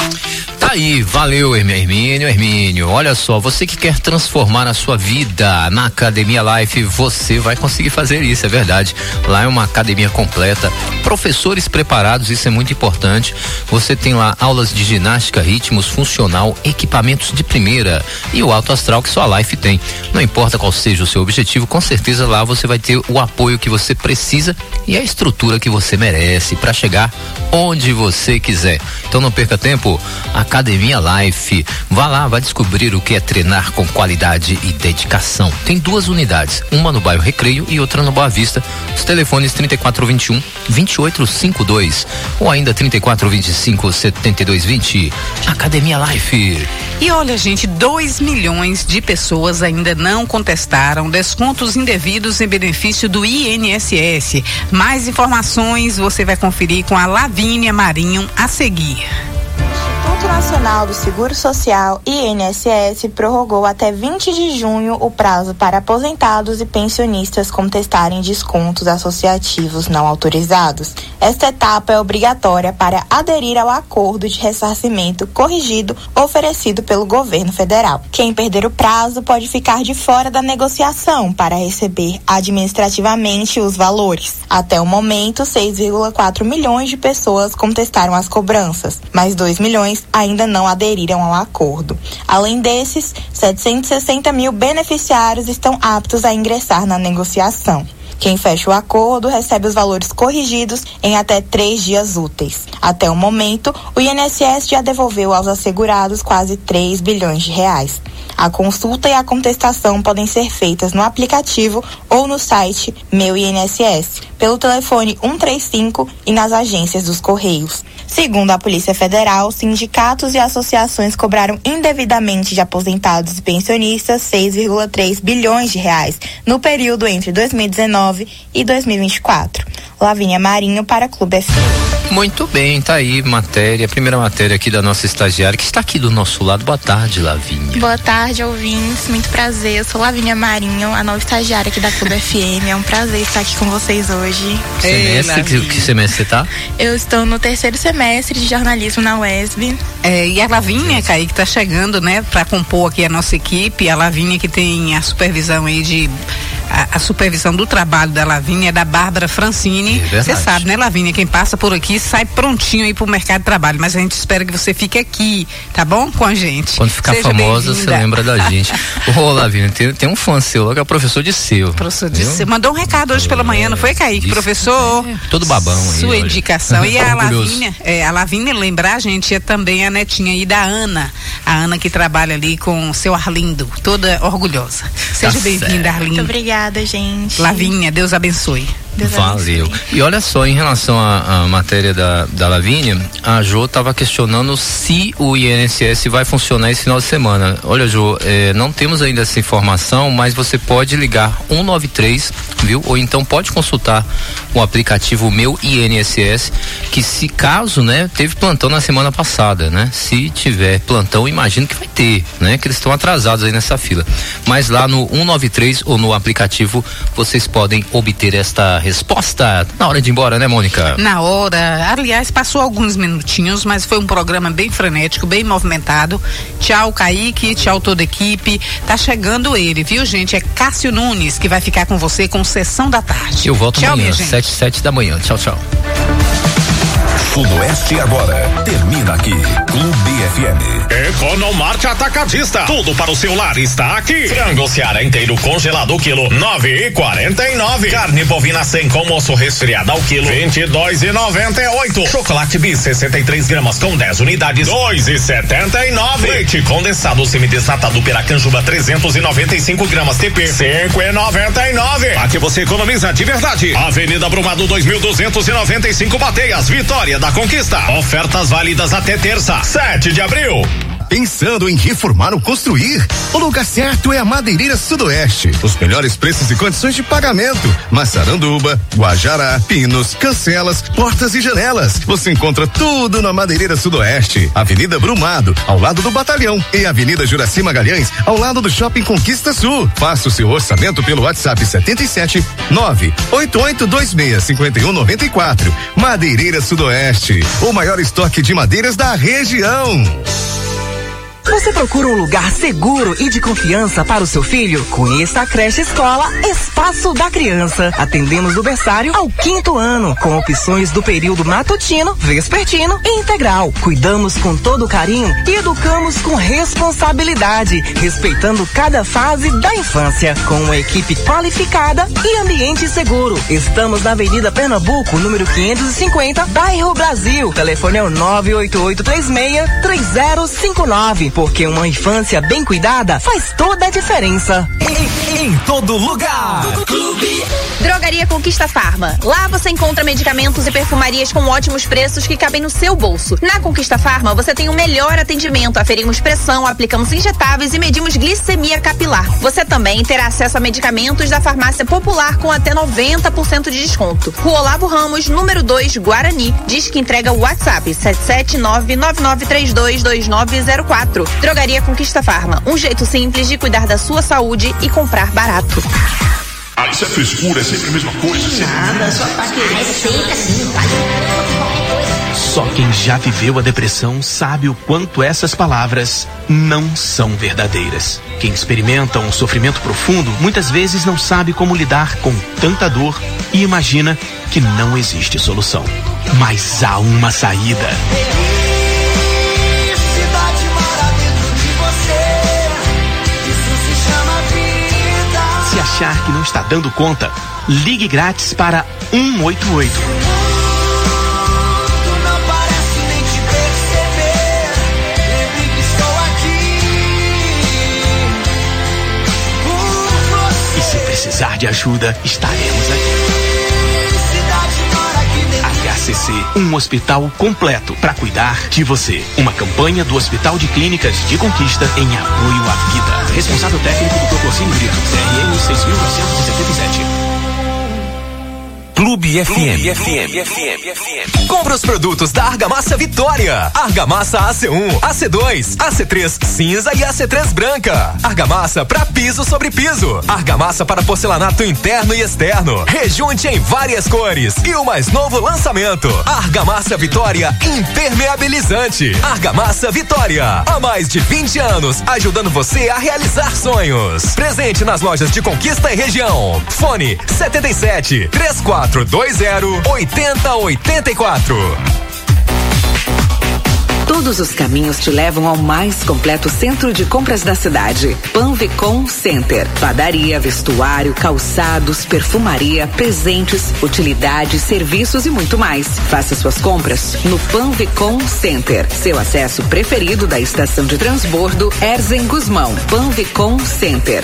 Tá aí, valeu, Hermínio, Hermínio. Olha só, você que quer transformar a sua vida na Academia Life, você vai conseguir fazer isso, é verdade. Lá é uma academia completa, professores preparados, isso é muito importante. Você tem lá aulas de ginástica, ritmos, funcional, equipamentos de primeira e o alto astral que só a Life tem. Não importa qual seja o seu objetivo, com certeza lá você vai ter o apoio que você precisa e a estrutura que você merece para chegar onde você quiser. Então não perca tempo, Academia Life. Vá lá, vai descobrir o que é treinar com qualidade e dedicação. Tem duas unidades, uma no bairro Recreio e outra no Boa Vista. Os telefones trinta e quatro vinte e um, vinte e oito cinquenta e dois ou ainda trinta e quatro vinte e cinco, setenta e dois vinte. Academia Life. E olha, gente, dois milhões de pessoas ainda não contestaram descontos indevidos em benefício do I N S S. Mais informações você vai conferir com a Lavínia Marinho a seguir. O Instituto Nacional do Seguro Social, I N S S, prorrogou até vinte de junho o prazo para aposentados e pensionistas contestarem descontos associativos não autorizados. Esta etapa é obrigatória para aderir ao acordo de ressarcimento corrigido oferecido pelo governo federal. Quem perder o prazo pode ficar de fora da negociação para receber administrativamente os valores. Até o momento, seis vírgula quatro milhões de pessoas contestaram as cobranças, mas dois milhões ainda não aderiram ao acordo. Além desses, setecentos e sessenta mil beneficiários estão aptos a ingressar na negociação. Quem fecha o acordo recebe os valores corrigidos em até três dias úteis. Até o momento, o I N S S já devolveu aos assegurados quase três bilhões de reais. A consulta e a contestação podem ser feitas no aplicativo ou no site Meu I N S S, pelo telefone cento e trinta e cinco e nas agências dos Correios. Segundo a Polícia Federal, sindicatos e associações cobraram indevidamente de aposentados e pensionistas seis vírgula três bilhões de reais no período entre dois mil e dezenove e dois mil e vinte e quatro. Lavínia Marinho para Clube F M. Muito bem, tá aí matéria, a primeira matéria aqui da nossa estagiária, que está aqui do nosso lado. Boa tarde, Lavínia. Boa tarde, ouvintes, muito prazer, eu sou Lavínia Marinho, a nova estagiária aqui da Clube F M, é um prazer estar aqui com vocês hoje. Semestre, que, que semestre você tá? Eu estou no terceiro semestre de jornalismo na U E S B. É, e a Lavínia, Kaique, tá chegando, né, para compor aqui a nossa equipe, a Lavínia que tem a supervisão aí de... A, a supervisão do trabalho da Lavínia é da Bárbara Francini. Você é sabe, né, Lavínia? Quem passa por aqui sai prontinho aí pro mercado de trabalho. Mas a gente espera que você fique aqui, tá bom? Com a gente. Quando ficar Seja famosa, você lembra da gente. Ô, Lavínia, tem, tem um fã seu, que é o professor de seu. Professor de seu. Mandou um recado hoje pela manhã, não foi, Kaique? Isso. Professor. É, todo babão aí. Sua olha. indicação. E a Lavínia, é, a Lavínia, lembrar, a gente, é também a netinha aí da Ana. A Ana que trabalha ali com o seu Arlindo, toda orgulhosa. Seja tá bem-vinda, Arlindo. Muito obrigada, gente. Lavínia, Deus abençoe. Deus Valeu. abençoe. E olha só, em relação à, à matéria da, da Lavínia, a Jo estava questionando se o I N S S vai funcionar esse final de semana. Olha, Jo, eh, não temos ainda essa informação, mas você pode ligar um nove três, viu? Ou então pode consultar o aplicativo Meu I N S S, que se caso, né, teve plantão na semana passada, né? Se tiver plantão, imagino que vai ter, né? Que eles estão atrasados aí nessa fila. Mas lá no um nove três ou no aplicativo, vocês podem obter esta resposta na hora de ir embora, né, Mônica? Na hora, aliás, passou alguns minutinhos, mas foi um programa bem frenético, bem movimentado. Tchau, Kaique, tchau toda a equipe. Tá chegando ele, viu, gente? É Cássio Nunes que vai ficar com você com Sessão da Tarde. Eu volto tchau, amanhã, sete, sete da manhã. Tchau, tchau. Sudoeste agora termina aqui. Clube F M. Economarte Atacadista. Tudo para o seu lar está aqui. Frango Seara inteiro congelado quilo nove e quarenta e nove. Carne bovina sem com osso resfriada ao quilo vinte e dois e noventa e oito. Chocolate Bis sessenta e três gramas com dez unidades dois e setenta e nove. Leite condensado semidesnatado Piracanjuba trezentos e noventa e cinco gramas T P cinco e noventa e nove. Aqui você economiza de verdade. Avenida Brumado dois mil duzentos e noventa e cinco Bateias, Vitória da Conquista. Ofertas válidas até terça, sete de abril. Pensando em reformar ou construir? O lugar certo é a Madeireira Sudoeste. Os melhores preços e condições de pagamento. Massaranduba, Guajará, pinos, cancelas, portas e janelas. Você encontra tudo na Madeireira Sudoeste. Avenida Brumado, ao lado do Batalhão. E Avenida Juraci Magalhães, ao lado do Shopping Conquista Sul. Faça o seu orçamento pelo WhatsApp setenta e sete nove oito oito dois seis cinco um nove quatro. Madeireira Sudoeste, o maior estoque de madeiras da região. Você procura um lugar seguro e de confiança para o seu filho? Conheça a creche escola Espaço da Criança. Atendemos do berçário ao quinto ano, com opções do período matutino, vespertino e integral. Cuidamos com todo carinho e educamos com responsabilidade, respeitando cada fase da infância, com uma equipe qualificada e ambiente seguro. Estamos na Avenida Pernambuco, número quinhentos e cinquenta, bairro Brasil. Telefone é o nove oito oito três seis três zero cinco nove. Porque uma infância bem cuidada faz toda a diferença. Em, em todo lugar. Clube. Drogaria Conquista Farma. Lá você encontra medicamentos e perfumarias com ótimos preços que cabem no seu bolso. Na Conquista Farma você tem o melhor atendimento. Aferimos pressão, aplicamos injetáveis e medimos glicemia capilar. Você também terá acesso a medicamentos da farmácia popular com até noventa por cento de desconto. Rua Olavo Ramos, número dois, Guarani. Diz que entrega o WhatsApp sete sete nove nove nove três dois dois nove zero quatro. Drogaria Conquista Farma, um jeito simples de cuidar da sua saúde e comprar barato. Ah, isso é frescura, é sempre a mesma coisa. Nada, só tá aqui. Ah, é sempre assim, vale qualquer coisa. Só quem já viveu a depressão sabe o quanto essas palavras não são verdadeiras. Quem experimenta um sofrimento profundo muitas vezes não sabe como lidar com tanta dor e imagina que não existe solução. Mas há uma saída. Se achar que não está dando conta, ligue grátis para um oito oito. E se precisar de ajuda, estaremos aqui. H C C C, um hospital completo para cuidar de você. Uma campanha do Hospital de Clínicas de Conquista em apoio à vida. Responsável técnico do Proporcínio Brito, C R N seis mil novecentos e setenta e sete. Clube F M. F M. Compra os produtos da Argamassa Vitória. Argamassa A C um, A C dois, A C três cinza e A C três branca. Argamassa para piso sobre piso. Argamassa para porcelanato interno e externo. Rejunte em várias cores. E o mais novo lançamento: Argamassa Vitória Impermeabilizante. Argamassa Vitória. Há mais de vinte anos, ajudando você a realizar sonhos. Presente nas lojas de Conquista e região. Fone setenta e sete, trinta e quatro dois zero, oitenta, oitenta e quatro. Todos os caminhos te levam ao mais completo centro de compras da cidade. Panvicom Center. Padaria, vestuário, calçados, perfumaria, presentes, utilidades, serviços e muito mais. Faça suas compras no Panvicom Center. Seu acesso preferido da estação de transbordo Erzen Guzmão. Panvicom Center.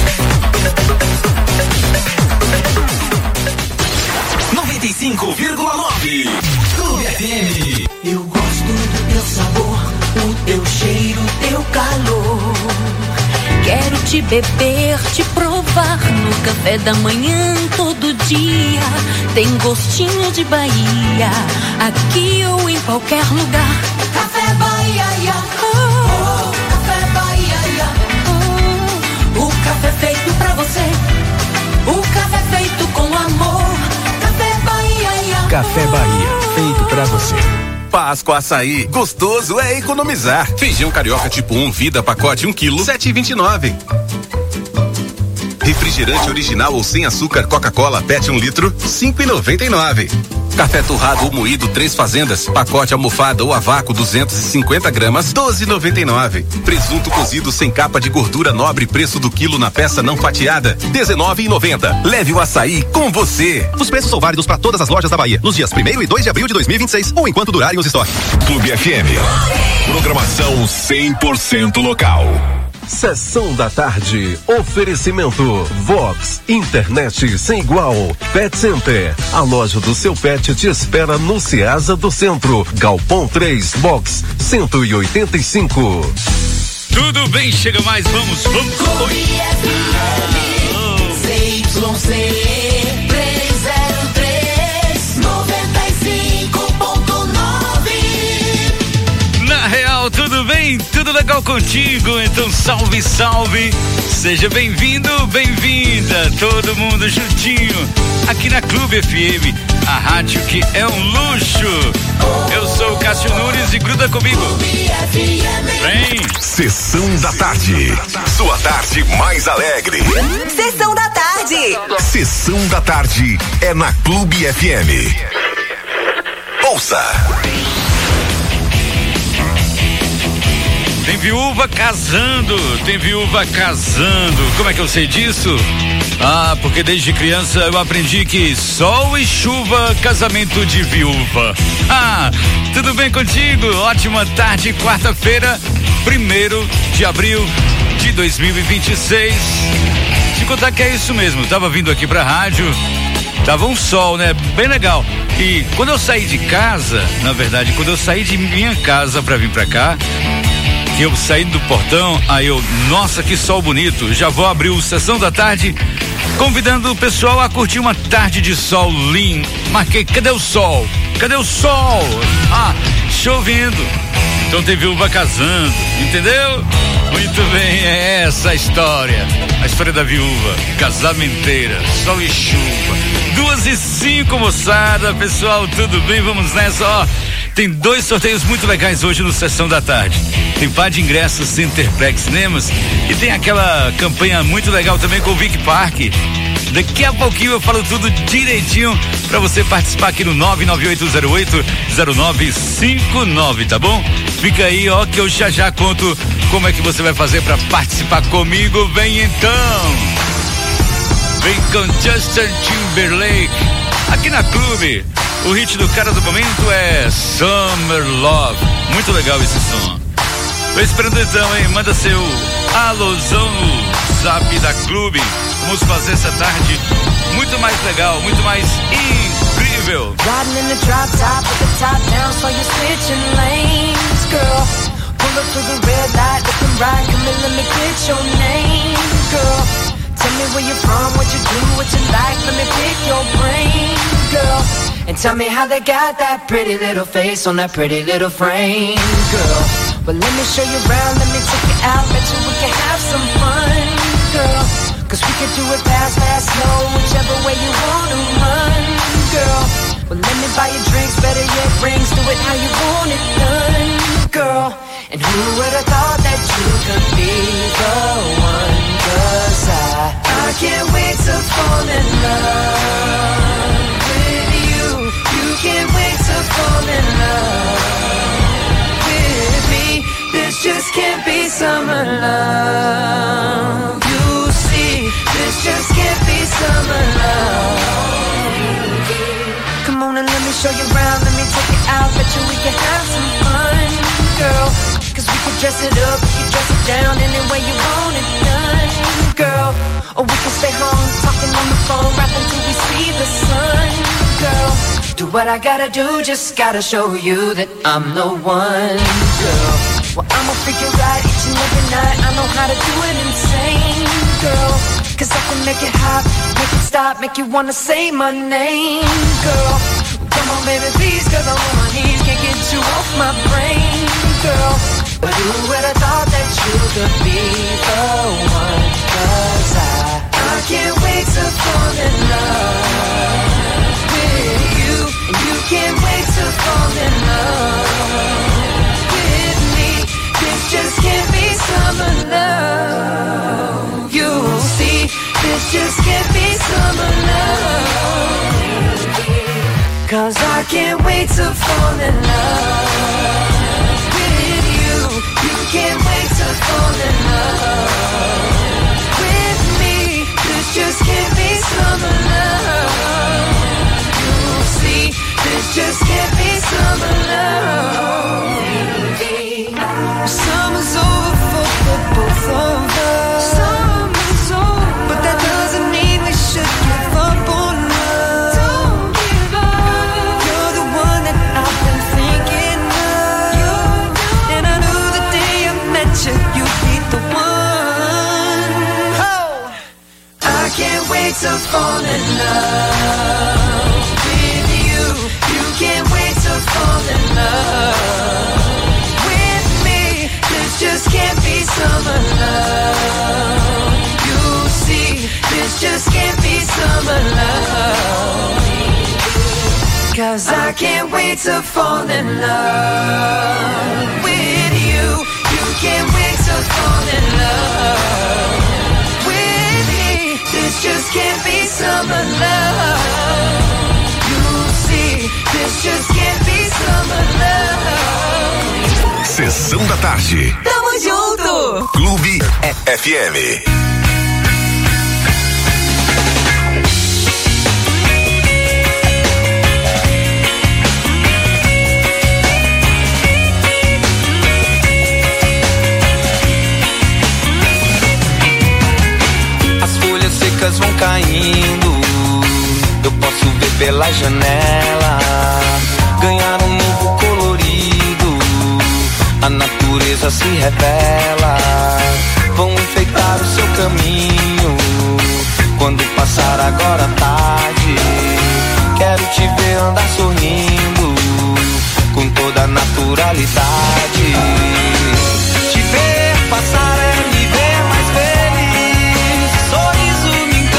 noventa e cinco vírgula nove Clube F M. Eu gosto do teu sabor, o teu cheiro, o teu calor. Quero te beber, te provar no café da manhã todo dia. Tem gostinho de Bahia, aqui ou em qualquer lugar. Café Bahia, oh, oh, Café Bahia, oh, o café feito pra você, o café feito com amor. Café Bahia, Café Bahia, feito pra você. Páscoa Açaí, gostoso é economizar. Feijão carioca tipo um, vida pacote um quilo, sete e vinte e nove. Refrigerante original ou sem açúcar Coca-Cola Pet um litro, cinco e noventa e nove. Café torrado ou moído três fazendas, pacote almofada ou a vácuo duzentos e cinquenta gramas, doze e noventa e nove. Presunto cozido sem capa de gordura nobre, preço do quilo na peça não fatiada, dezenove e noventa. Leve o açaí com você. Os preços são válidos para todas as lojas da Bahia, nos dias primeiro e dois de abril de dois mil e vinte e seis ou enquanto durarem os estoques. Clube F M. Programação cem por cento local. Sessão da tarde. Oferecimento Vox, internet sem igual. Pet Center, a loja do seu pet te espera no Ceasa do Centro. Galpão três, box cento e oitenta e cinco. Tudo bem, chega mais, vamos, vamos. Tudo bem? Tudo legal contigo? Então salve, salve! Seja bem-vindo, bem-vinda! Todo mundo juntinho aqui na Clube F M, a rádio que é um luxo. Eu sou o Cássio Nunes e gruda comigo. Vem! Sessão da tarde. Sua tarde mais alegre. Sessão da tarde. Sessão da tarde é na Clube F M. Ouça! Tem viúva casando, tem viúva casando. Como é que eu sei disso? Ah, porque desde criança eu aprendi que sol e chuva, casamento de viúva. Ah, tudo bem contigo? Ótima tarde, quarta-feira, primeiro de abril de dois mil e vinte e seis. Te contar que é isso mesmo, tava vindo aqui pra rádio, tava um sol, né? Bem legal. E quando eu saí de casa, na verdade, quando eu saí de minha casa pra vir pra cá, que eu saí do portão, aí eu, nossa, que sol bonito, já vou abrir o Sessão da Tarde, convidando o pessoal a curtir uma tarde de sol lindo. Marquei, cadê o sol? Cadê o sol? Ah, chovendo. Então tem viúva casando, entendeu? Muito bem, é essa a história. A história da viúva, casamenteira, sol e chuva. Duas e cinco, moçada, pessoal, tudo bem? Vamos nessa, ó. Tem dois sorteios muito legais hoje no Sessão da Tarde. Tem par de ingressos Centerplex Cinemas e tem aquela campanha muito legal também com o Vic Park. Daqui a pouquinho eu falo tudo direitinho pra você participar aqui no nove nove oito zero oito zero nove cinco nove, tá bom? Fica aí, ó, que eu já já conto como é que você vai fazer pra participar comigo. Vem então! Vem com Justin Timberlake aqui na Clube. O hit do cara do momento é Summer Love. Muito legal esse som. Tô esperando então, hein? Manda seu alusão no zap da Clube. Vamos fazer essa tarde muito mais legal, muito mais incrível. nível. Riding in the drop top with the top down, so you're switching lanes, girl. Pull up to the red light, looking right, come and let me get your name, girl. Tell me where you're from, what you do, what you like, let me pick your brain, girl. And tell me how they got that pretty little face on that pretty little frame, girl. Well, let me show you around, let me take you out, bet you we can have some fun, girl. Cause we can do it fast, fast, slow, whichever way you wanna run, girl. Well, let me buy you drinks, better yet rings, do it how you want it done, girl. And who would've thought that you could be the one? Cause I, I can't wait to fall in love with you. You can't wait to fall in love with me. This just can't be summer love. You see, this just can't be summer love. Come on and let me show you around, let me take you out, bet you we can have some fun, girl. Cause we can dress it up, we can dress it down, any way you want it done, girl. Or we can stay home, talking on the phone, rapping till we see the sun, girl. Do what I gotta do, just gotta show you that I'm the one, girl. Well, I'ma freak you right each and every night, I know how to do it insane, girl. Cause I can make it hot, make it stop, make you wanna say my name, girl. Come on baby, please, cause I'm on my knees, can't get you off my brain, girl. But who would've thought that you could be the one? Cause I, I can't wait to fall in love with you. And you can't wait to fall in love with me. This just can't be summer love. You'll see, this just can't be summer love. Cause I can't wait to fall in love with you. You can't wait to fall in love with me. This just can't be summer love. You'll see, this just can't be summer love. Summer's over for the both of us. Summer's over, but that doesn't mean we should give up on love. Don't give up. You're the one that I've been thinking of. And I knew the day I met you, you'd be the one. Oh, I can't wait to fall in love with you. You can't wait to fall in love with me. This just can't be summer love. You see, this just can't be summer love. Cause I can't wait to fall in love with you. You can't wait to fall in love with me. This just can't be summer love. You see, this just can't be summer love. Sessão da tarde. Tamo junto! Clube F M. Vão caindo, eu posso ver pela janela, ganhar um novo colorido, a natureza se revela, vão enfeitar o seu caminho, quando passar agora a tarde, quero te ver andar sorrindo, com toda a naturalidade, te ver passar é me ver mais feliz, sorriso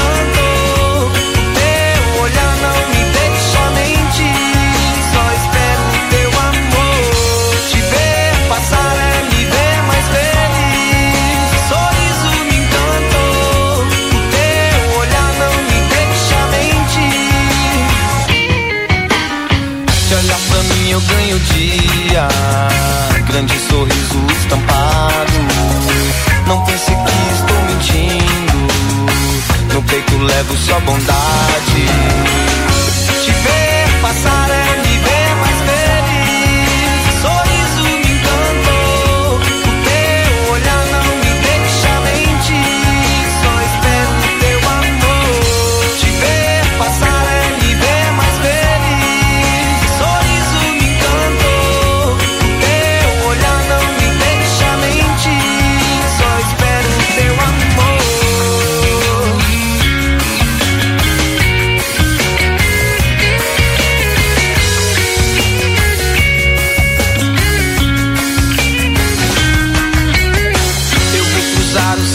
eu ganho dia, grande sorriso estampado, não pense que estou mentindo, no peito levo só bondade, te ver passar é me ver mais feliz, sorriso me encantou, o teu olhar não me deixa mentir, só espero o teu amor, te ver passar é me ver mais feliz.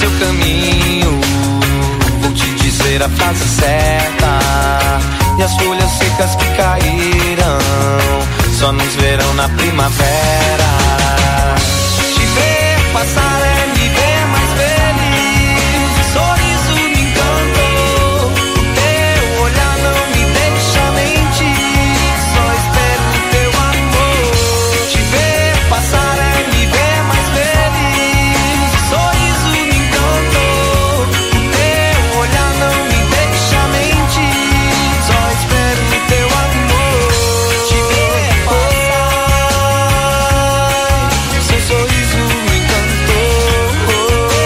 seu caminho. Vou te dizer a frase certa, e as folhas secas que caíram só nos verão na primavera. Te ver passar é me ver mais feliz. O sorriso me encantou, o teu olhar não me deixa mentir. Só espero o teu amor. Te ver passar é me ver mais feliz. O sorriso me encantou, o teu olhar não me deixa mentir. Só espero o teu amor. Te ver passar, seu sorriso me encantou.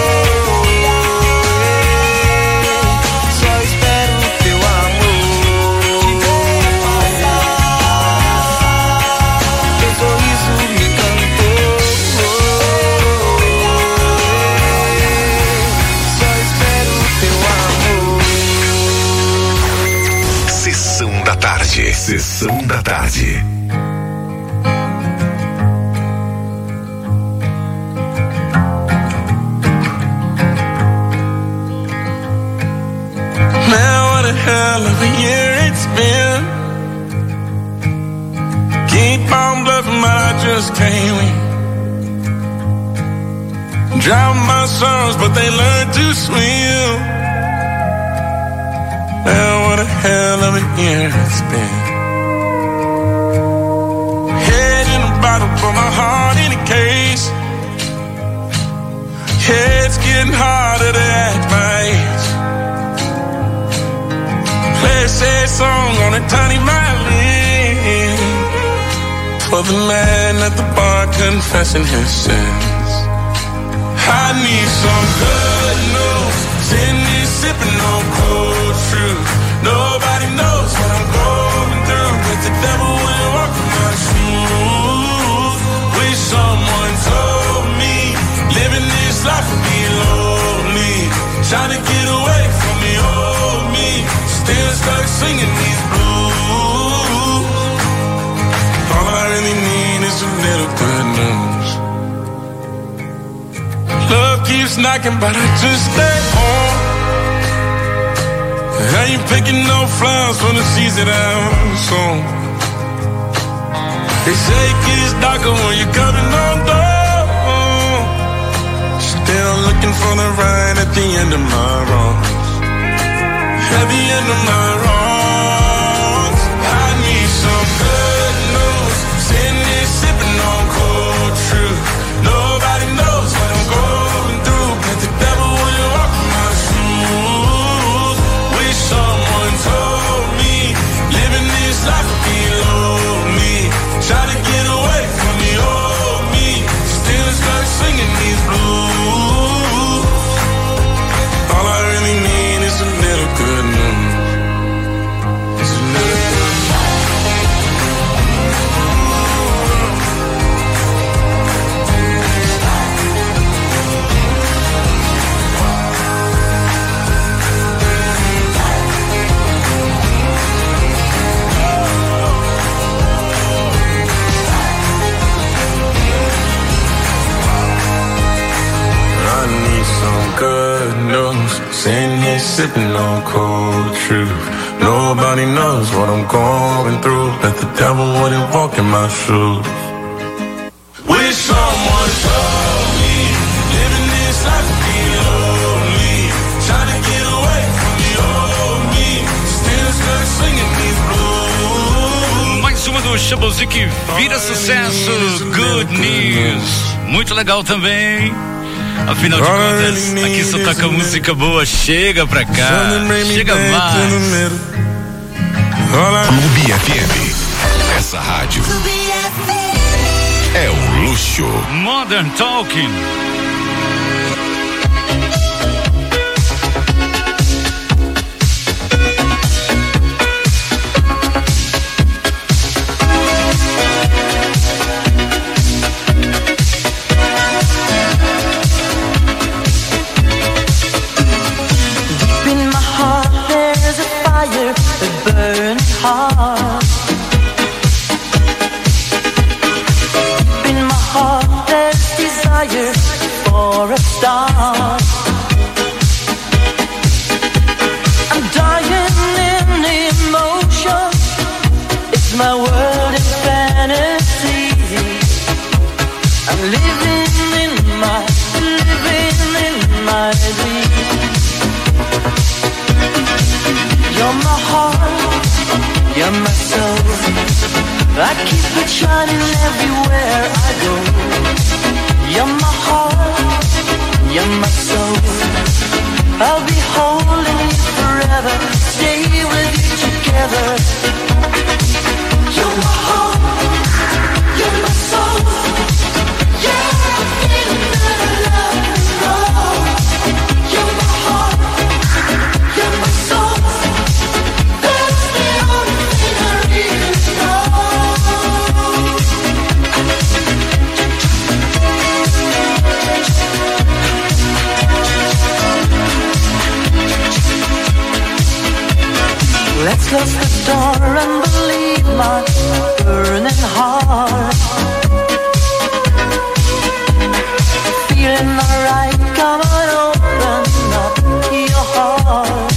Só espero o teu amor. Te ver passar, teu sorriso me encantou. Só espero o teu amor. Sessão da tarde. Sessão da tarde. Man, what a hell of a year it's been. Keep on bluffing, but I just can't win. Drown my songs, but they learn to swim. Man, what a hell of a year it's been. Head in a bottle, put my heart in a case. It's getting harder to act my age. Play a sad song on a tiny violin for the man at the bar confessing his sins. I need some good news. Sitting here sipping on cold truth. Nobody knows what I'm going through, but the devil will walk in my shoes. Wish someone told me living this life would be lonely. Trying to get away from the old me. Still stuck singing these blues. All I really need is a little good news. Love keeps knocking, but I just stay home. I ain't picking no flowers for the seeds that I'm sown. They say it gets darker when you're coming on down. Still looking for the right at the end of my wrongs. At the end of my wrongs, I need some good news. Sitting here sipping on cold truth. Nobody knows what I'm going through, but the devil will walk in my shoes. Wish someone told me living this life would be lonely. Try to get away from the old me. Still stuck singing these blues. All I really need is a little good news. It's a little good I need some good news. Sitting here sipping on cold truth. Nobody knows what I'm going through, but the devil wouldn't walk in my shoes. Wish someone told me living this life would be lonely. Trying to get away from the old me. Still stuck singing these blues. Mais uma do Shabuzi que vira sucesso, Good News. Muito legal também. Afinal de contas, aqui só toca música boa. Chega pra cá, chega mais. Clube F M. Essa rádio é um luxo. Modern Talking. In my heart there's desire living in my, living in my dreams. You're my heart, you're my soul. I keep it shining everywhere I go. You're my heart, you're my soul. I'll be holding you forever, stay with you together. You're my heart, you're my soul. Yeah, I'm feeling that I love you wrong. You're my heart, you're my soul. That's the only thing I really know. Let's close the door and believe my burning heart. Feeling alright, come on, open up your heart.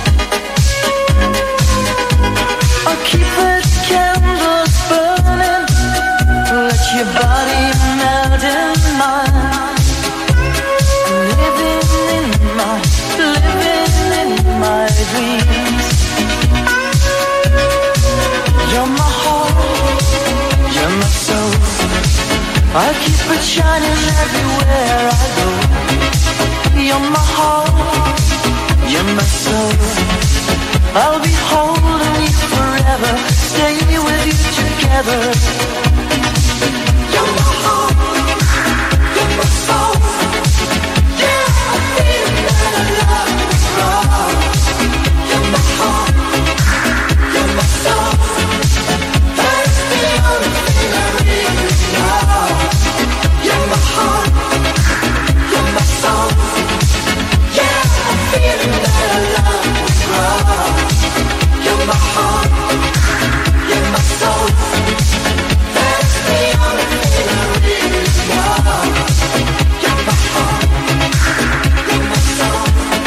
I'll keep the candles burning, let your body melt in mine. Living in my, living in my dreams. You're my heart, you're my soul. I keep it shining everywhere I go. You're my heart, you're my soul. I'll be holding you forever, stay with you together. You're my heart, you're my soul. Yeah, I feel that I love you wrong. You're my heart, you're my soul. That's the only thing I really know. You're my heart, you're my soul. Yeah, I'm feeling that I love you wrong. You're my heart, you're my soul. That's the only thing I really know. You're my heart, you're my soul.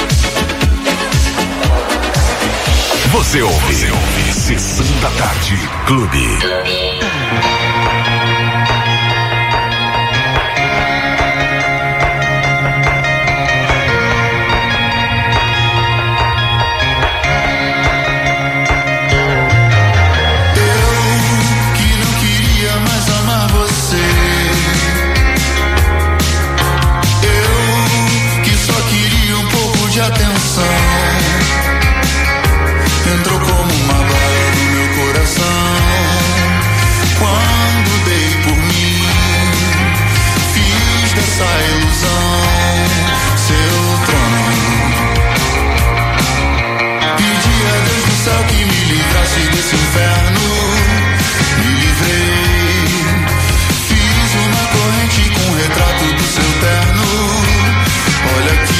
Você ouve, Você ouve. Sessão da Tarde Clube. Entrou como uma bala no meu coração. Quando dei por mim, fiz dessa ilusão seu trono. Pedi a Deus do céu que me livrasse desse inferno. Me livrei. Fiz uma corrente com o retrato do seu terno. Olha aqui.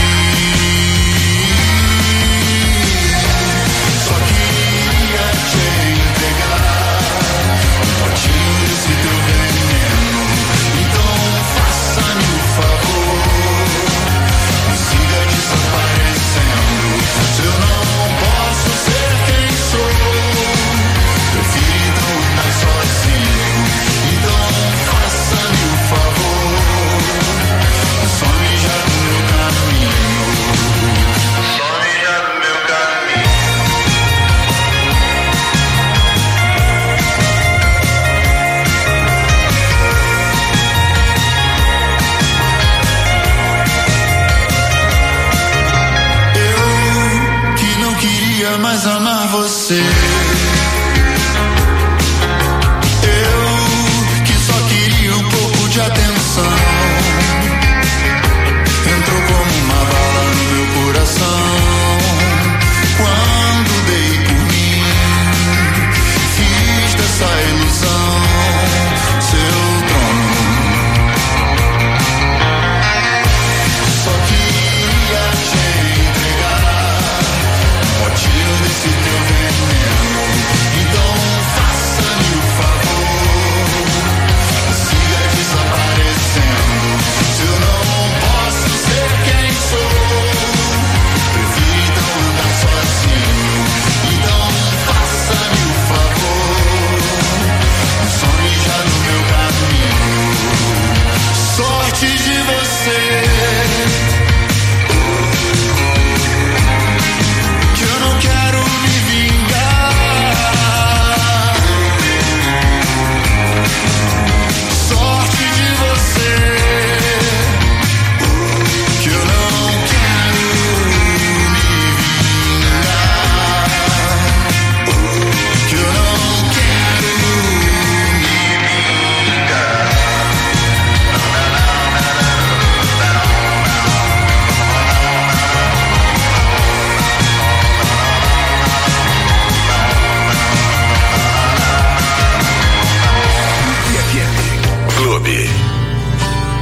Mais amar você. Eu que só queria um pouco de atenção. Entrou como uma bala no meu coração. Quando dei por mim, fiz dessa ilusão seu trono. Só queria te entregar motivo desse teu veneno. antes de você.